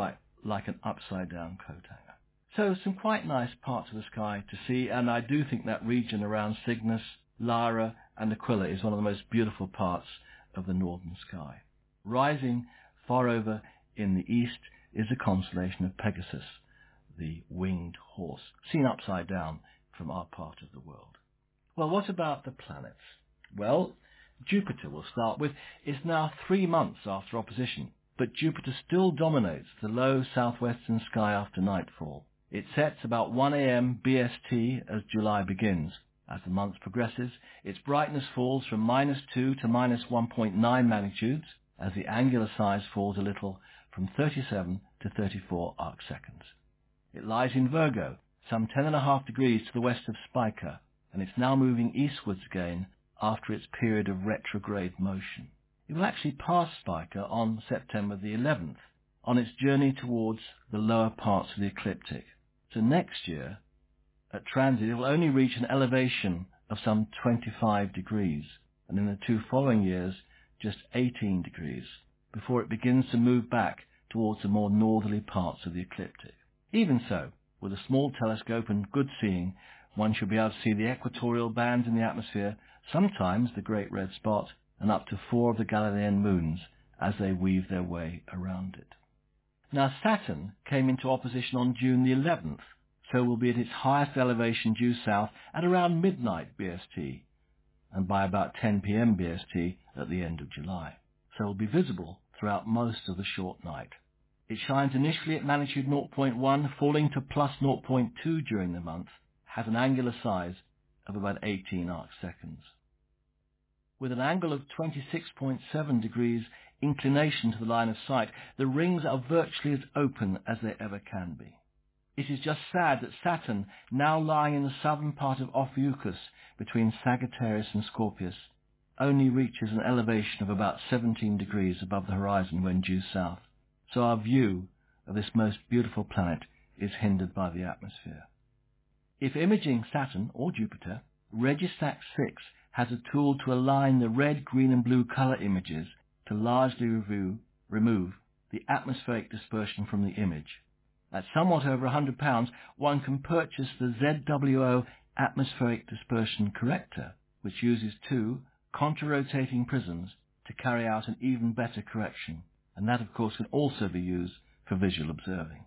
like an upside-down coat hanger. So some quite nice parts of the sky to see, and I do think that region around Cygnus, Lyra and Aquila is one of the most beautiful parts of the northern sky. Rising far over in the east is the constellation of Pegasus, the winged horse, seen upside down from our part of the world. Well, what about the planets? Well, Jupiter, we'll start with, is now three months after opposition, but Jupiter still dominates the low southwestern sky after nightfall. It sets about one a m B S T as July begins. As the month progresses, its brightness falls from minus two to minus one point nine magnitudes, as the angular size falls a little from thirty-seven to thirty-four arcseconds. It lies in Virgo, some ten and a half degrees to the west of Spica, and it's now moving eastwards again after its period of retrograde motion. It will actually pass Spica on September the eleventh, on its journey towards the lower parts of the ecliptic. So next year, at transit, it will only reach an elevation of some twenty-five degrees, and in the two following years, just eighteen degrees, before it begins to move back towards the more northerly parts of the ecliptic. Even so, with a small telescope and good seeing, one should be able to see the equatorial bands in the atmosphere, sometimes the Great Red Spot, and up to four of the Galilean moons as they weave their way around it. Now Saturn came into opposition on June the eleventh, so will be at its highest elevation due south at around midnight B S T, and by about ten p m B S T at the end of July, so will be visible throughout most of the short night. It shines initially at magnitude zero point one, falling to plus zero point two during the month, has an angular size of about eighteen arcseconds. With an angle of twenty-six point seven degrees inclination to the line of sight, the rings are virtually as open as they ever can be. It is just sad that Saturn, now lying in the southern part of Ophiuchus between Sagittarius and Scorpius, only reaches an elevation of about seventeen degrees above the horizon when due south, so our view of this most beautiful planet is hindered by the atmosphere. If imaging Saturn or Jupiter, Registat six has a tool to align the red, green and blue colour images to largely review, remove the atmospheric dispersion from the image. At somewhat over one hundred pounds, one can purchase the Z W O Atmospheric Dispersion Corrector, which uses two contra-rotating prisms to carry out an even better correction, and that of course can also be used for visual observing.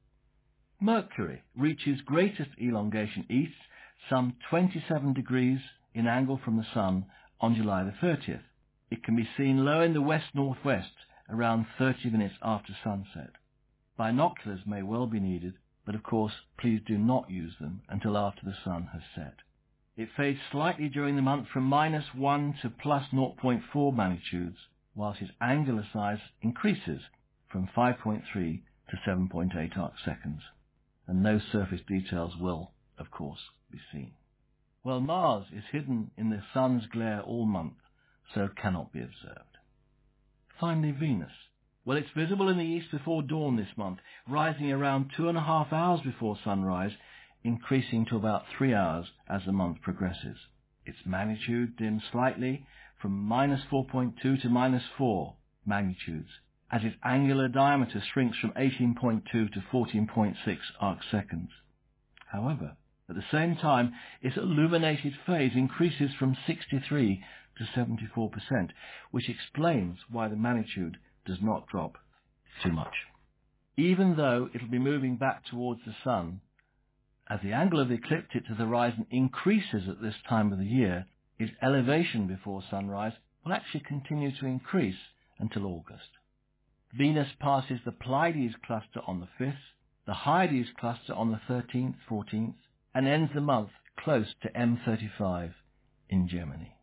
Mercury reaches greatest elongation east, some twenty-seven degrees in angle from the Sun on July the thirtieth. It can be seen low in the west-northwest around thirty minutes after sunset. Binoculars may well be needed, but of course please do not use them until after the sun has set. It fades slightly during the month from minus one to plus zero point four magnitudes, whilst its angular size increases from five point three to seven point eight arcseconds, and no surface details will, of course, be seen. Well, Mars is hidden in the sun's glare all month, so cannot be observed. Finally, Venus. Well, it's visible in the east before dawn this month, rising around two and a half hours before sunrise, increasing to about three hours as the month progresses. Its magnitude dims slightly from minus four point two to minus four magnitudes, as its angular diameter shrinks from eighteen point two to fourteen point six arcseconds. However, at the same time, its illuminated phase increases from sixty-three to seventy-four percent, which explains why the magnitude does not drop too much. Even though it will be moving back towards the sun, as the angle of the ecliptic to the horizon increases at this time of the year, its elevation before sunrise will actually continue to increase until August. Venus passes the Pleiades cluster on the fifth, the Hyades cluster on the thirteenth, fourteenth, and ends the month close to M thirty-five in Gemini.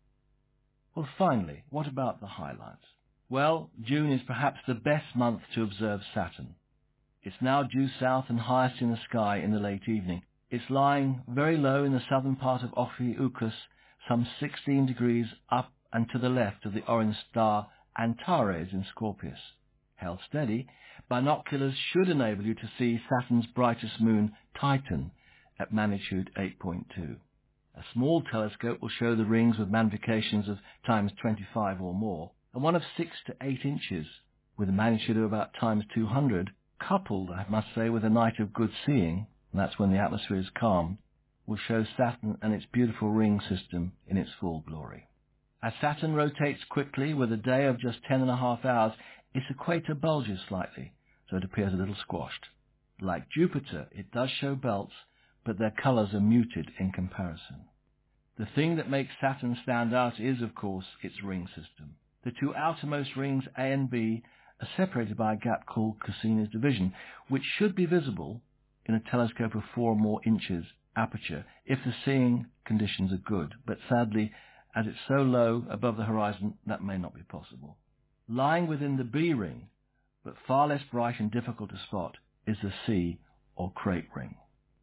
Well, finally, what about the highlights? Well, June is perhaps the best month to observe Saturn. It's now due south and highest in the sky in the late evening. It's lying very low in the southern part of Ophiuchus, some sixteen degrees up and to the left of the orange star Antares in Scorpius. Held steady, binoculars should enable you to see Saturn's brightest moon, Titan, at magnitude eight point two. A small telescope will show the rings with magnifications of times twenty-five or more, and one of six to eight inches, with a magnitude of about times two hundred, coupled, I must say, with a night of good seeing, and that's when the atmosphere is calm, will show Saturn and its beautiful ring system in its full glory. As Saturn rotates quickly with a day of just ten and a half hours, its equator bulges slightly, so it appears a little squashed. Like Jupiter, it does show belts, but their colours are muted in comparison. The thing that makes Saturn stand out is, of course, its ring system. The two outermost rings, A and B, are separated by a gap called Cassini's division, which should be visible in a telescope of four or more inches aperture if the seeing conditions are good, but sadly, as it's so low above the horizon, that may not be possible. Lying within the B ring, but far less bright and difficult to spot, is the C or Crate ring.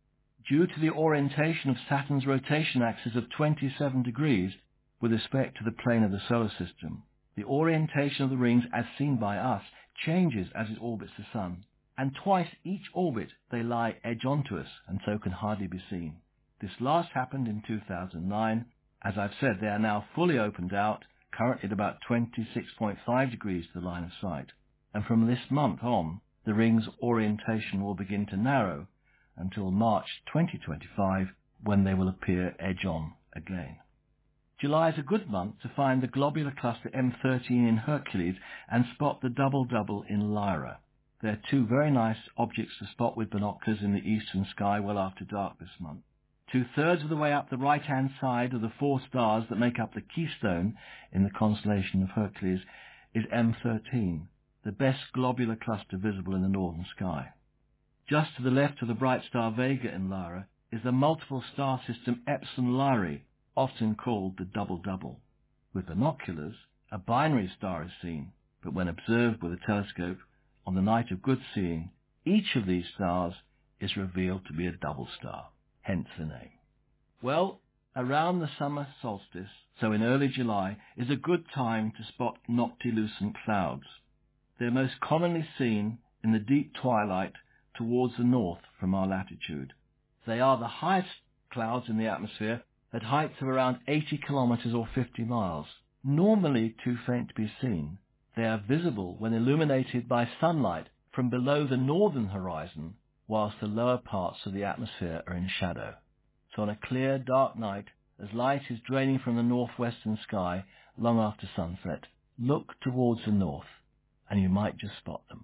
Due to the orientation of Saturn's rotation axis of twenty-seven degrees with respect to the plane of the solar system, the orientation of the rings as seen by us changes as it orbits the Sun, and twice each orbit they lie edge onto us and so can hardly be seen. This last happened in two thousand nine. As I've said, they are now fully opened out, currently at about twenty-six point five degrees to the line of sight, and from this month on, the ring's orientation will begin to narrow until March twenty twenty-five, when they will appear edge-on again. July is a good month to find the globular cluster M thirteen in Hercules and spot the double-double in Lyra. They're two very nice objects to spot with binoculars in the eastern sky well after dark this month. Two-thirds of the way up the right-hand side of the four stars that make up the keystone in the constellation of Hercules is M thirteen, the best globular cluster visible in the northern sky. Just to the left of the bright star Vega in Lyra is the multiple star system Epsilon Lyrae, often called the double-double. With binoculars, a binary star is seen, but when observed with a telescope on the night of good seeing, each of these stars is revealed to be a double star, hence the name. Well, around the summer solstice, so in early July, is a good time to spot noctilucent clouds. They're most commonly seen in the deep twilight towards the north from our latitude. They are the highest clouds in the atmosphere at heights of around eighty kilometers or fifty miles. Normally too faint to be seen, they are visible when illuminated by sunlight from below the northern horizon, whilst the lower parts of the atmosphere are in shadow. So on a clear, dark night, as light is draining from the northwestern sky long after sunset, look towards the north, and you might just spot them.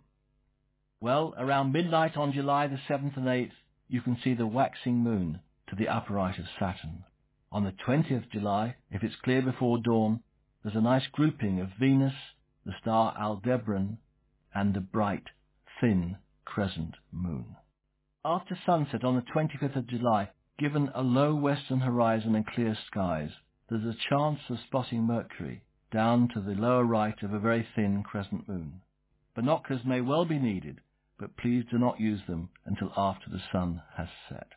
Well, around midnight on July the seventh and eighth, you can see the waxing moon to the upper right of Saturn. On the twentieth of July, if it's clear before dawn, there's a nice grouping of Venus, the star Aldebaran, and the bright, thin crescent moon. After sunset on the twenty-fifth of July, given a low western horizon and clear skies, there's a chance of spotting Mercury down to the lower right of a very thin crescent moon. Binoculars may well be needed, but please do not use them until after the sun has set.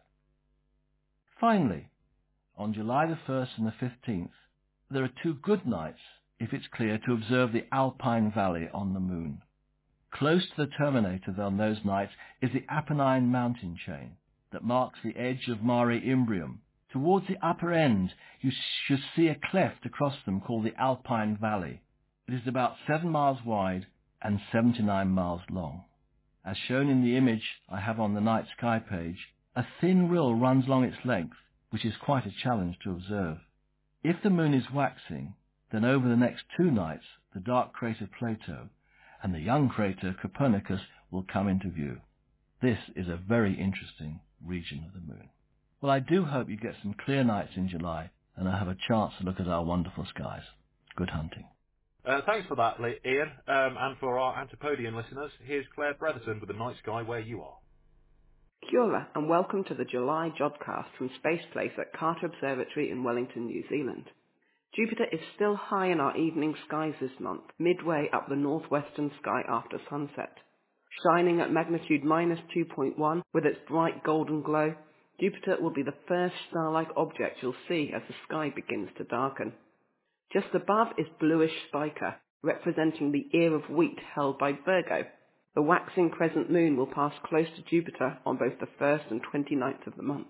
Finally, on July the first and the fifteenth, there are two good nights, if it's clear, to observe the Alpine Valley on the moon. Close to the terminator on those nights is the Apennine mountain chain that marks the edge of Mare Imbrium. Towards the upper end, you should see a cleft across them called the Alpine Valley. It is about seven miles wide and seventy-nine miles long. As shown in the image I have on the night sky page, a thin rill runs along its length, which is quite a challenge to observe. If the moon is waxing, then over the next two nights, the dark crater Plato and the young crater Copernicus will come into view. This is a very interesting region of the moon. Well, I do hope you get some clear nights in July and I have a chance to look at our wonderful skies. Good hunting. Uh, thanks for that, Ian. Um, and for our Antipodean listeners, here's Claire Bretherton with the night sky where you are. Kia ora, and welcome to the July Jodcast from Space Place at Carter Observatory in Wellington, New Zealand. Jupiter is still high in our evening skies this month, midway up the northwestern sky after sunset. Shining at magnitude minus two point one with its bright golden glow, Jupiter will be the first star-like object you'll see as the sky begins to darken. Just above is bluish Spica, representing the ear of wheat held by Virgo. The waxing crescent moon will pass close to Jupiter on both the first and twenty-ninth of the month.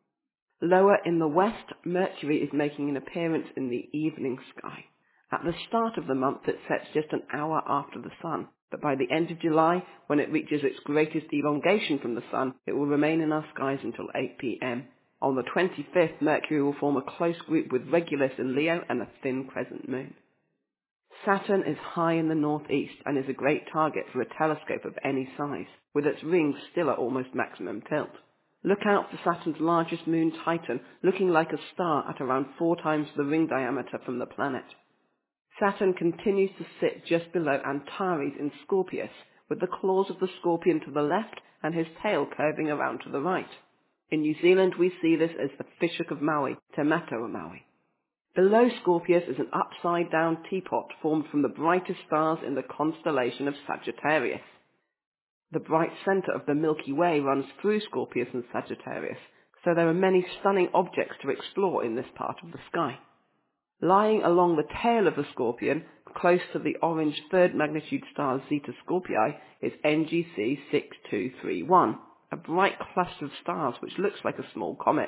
Lower in the west, Mercury is making an appearance in the evening sky. At the start of the month it sets just an hour after the Sun, but by the end of July, when it reaches its greatest elongation from the Sun, it will remain in our skies until eight p m On the twenty-fifth, Mercury will form a close group with Regulus in Leo and a thin crescent moon. Saturn is high in the northeast and is a great target for a telescope of any size, with its rings still at almost maximum tilt. Look out for Saturn's largest moon, Titan, looking like a star at around four times the ring diameter from the planet. Saturn continues to sit just below Antares in Scorpius, with the claws of the scorpion to the left and his tail curving around to the right. In New Zealand, we see this as the fishhook of Maui, Te Matau Maui. Below Scorpius is an upside-down teapot formed from the brightest stars in the constellation of Sagittarius. The bright centre of the Milky Way runs through Scorpius and Sagittarius, so there are many stunning objects to explore in this part of the sky. Lying along the tail of the Scorpion, close to the orange third magnitude star Zeta Scorpii, is N G C six two three one, a bright cluster of stars which looks like a small comet.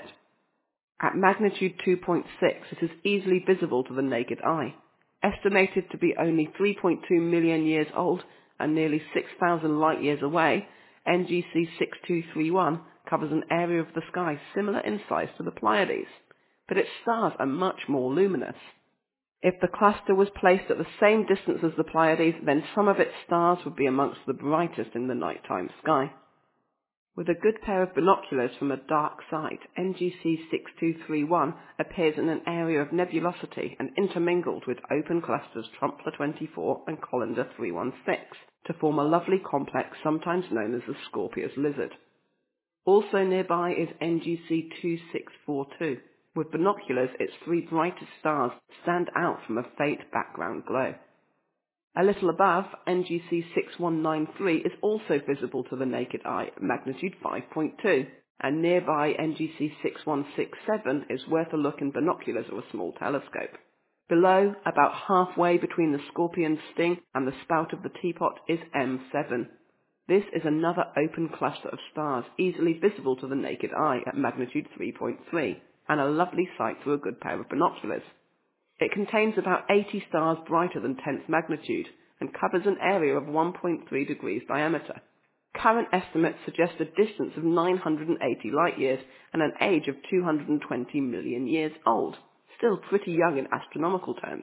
At magnitude two point six, it is easily visible to the naked eye. Estimated to be only three point two million years old and nearly six thousand light-years away, N G C six two three one covers an area of the sky similar in size to the Pleiades, but its stars are much more luminous. If the cluster was placed at the same distance as the Pleiades, then some of its stars would be amongst the brightest in the nighttime sky. With a good pair of binoculars from a dark side, N G C six two three one appears in an area of nebulosity and intermingled with open clusters Trumpler twenty-four and Colander three one six to form a lovely complex sometimes known as the Scorpius lizard. Also nearby is N G C two six four two. With binoculars, its three brightest stars stand out from a faint background glow. A little above, N G C six one nine three is also visible to the naked eye at magnitude five point two, and nearby N G C six one six seven is worth a look in binoculars or a small telescope. Below, about halfway between the Scorpion's sting and the spout of the teapot, is M seven. This is another open cluster of stars easily visible to the naked eye at magnitude three point three, and a lovely sight through a good pair of binoculars. It contains about eighty stars brighter than tenth magnitude and covers an area of one point three degrees diameter. Current estimates suggest a distance of nine hundred eighty light-years and an age of two hundred twenty million years old, still pretty young in astronomical terms.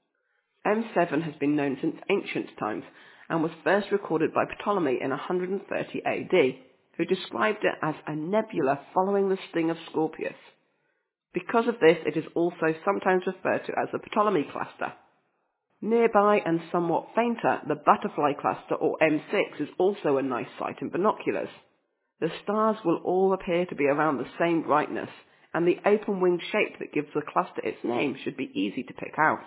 M seven has been known since ancient times and was first recorded by Ptolemy in one hundred thirty A D, who described it as a nebula following the sting of Scorpius. Because of this, it is also sometimes referred to as the Ptolemy cluster. Nearby and somewhat fainter, the Butterfly cluster, or M six, is also a nice sight in binoculars. The stars will all appear to be around the same brightness, and the open-winged shape that gives the cluster its name should be easy to pick out.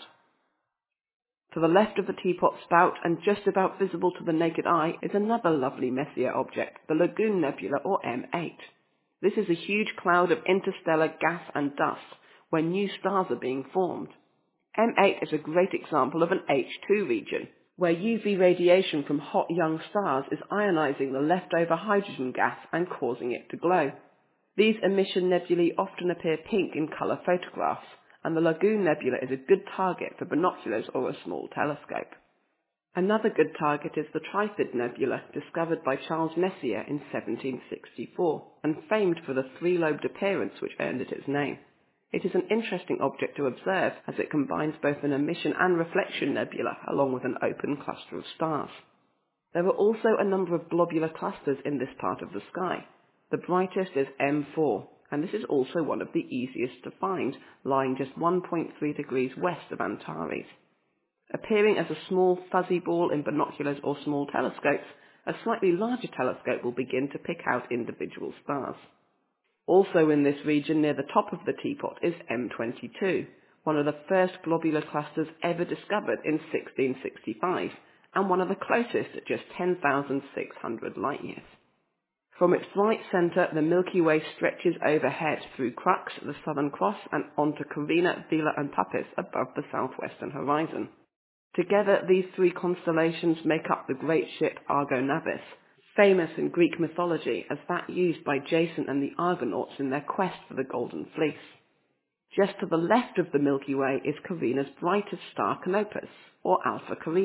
To the left of the teapot spout, and just about visible to the naked eye, is another lovely Messier object, the Lagoon Nebula, or M eight. This is a huge cloud of interstellar gas and dust, where new stars are being formed. M eight is a great example of an H two region, where U V radiation from hot young stars is ionizing the leftover hydrogen gas and causing it to glow. These emission nebulae often appear pink in colour photographs, and the Lagoon Nebula is a good target for binoculars or a small telescope. Another good target is the Trifid Nebula, discovered by Charles Messier in seventeen sixty-four, and famed for the three-lobed appearance which earned it its name. It is an interesting object to observe, as it combines both an emission and reflection nebula, along with an open cluster of stars. There are also a number of globular clusters in this part of the sky. The brightest is M four, and this is also one of the easiest to find, lying just one point three degrees west of Antares. Appearing as a small fuzzy ball in binoculars or small telescopes, a slightly larger telescope will begin to pick out individual stars. Also in this region near the top of the teapot is M twenty-two, one of the first globular clusters ever discovered in sixteen sixty-five, and one of the closest at just ten thousand six hundred light-years. From its bright centre, the Milky Way stretches overhead through Crux, the Southern Cross, and onto Carina, Vela and Puppis above the southwestern horizon. Together, these three constellations make up the great ship Argo-Navis, famous in Greek mythology as that used by Jason and the Argonauts in their quest for the Golden Fleece. Just to the left of the Milky Way is Carina's brightest star, Canopus, or Alpha Carinae.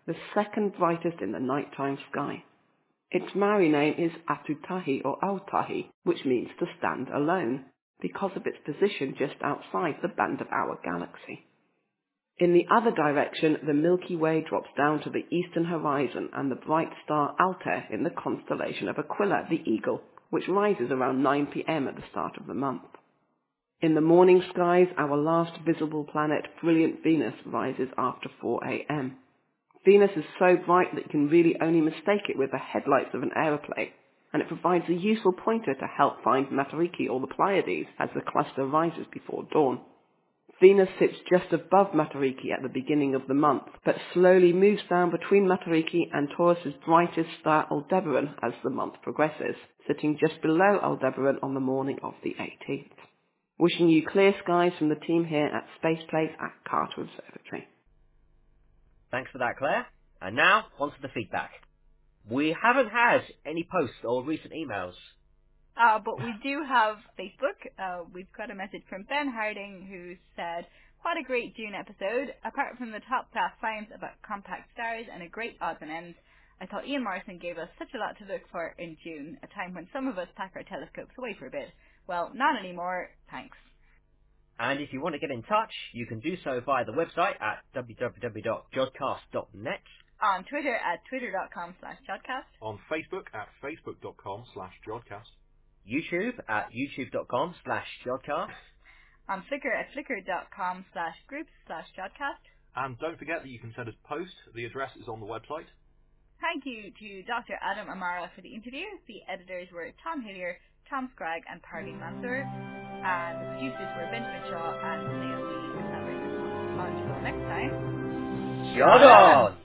the second brightest in the nighttime sky. Its Maori name is Atutahi or Autahi, which means to stand alone, because of its position just outside the band of our galaxy. In the other direction, the Milky Way drops down to the eastern horizon and the bright star Altair in the constellation of Aquila, the Eagle, which rises around nine p m at the start of the month. In the morning skies, our last visible planet, brilliant Venus, rises after four a m Venus is so bright that you can really only mistake it with the headlights of an aeroplane, and it provides a useful pointer to help find Matariki or the Pleiades as the cluster rises before dawn. Venus sits just above Matariki at the beginning of the month, but slowly moves down between Matariki and Taurus's brightest star Aldebaran as the month progresses, sitting just below Aldebaran on the morning of the eighteenth. Wishing you clear skies from the team here at Space Place at Carter Observatory. Thanks for that, Claire. And now, on to the feedback. We haven't had any posts or recent emails. Uh, but we do have Facebook. Uh, we've got a message from Ben Harding who said, "What a great June episode. Apart from the top-class science about compact stars and a great odds and ends, I thought Ian Morrison gave us such a lot to look for in June, a time when some of us pack our telescopes away for a bit. Well, not anymore. Thanks." And if you want to get in touch, you can do so via the website at w w w dot jodcast dot net. On Twitter at twitter.com slash jodcast. On Facebook at facebook.com slash jodcast. YouTube at youtube.com slash jodcast. On Flickr at flickr.com slash groups slash jodcast. And don't forget that you can send us post. The address is on the website. Thank you to Doctor Adam Amara for the interview. The editors were Tom Hillier, Tom Scragg and Parleen Mansour. And the producers were Benjamin Shaw and Naomi Savage. Until next time, Jod on!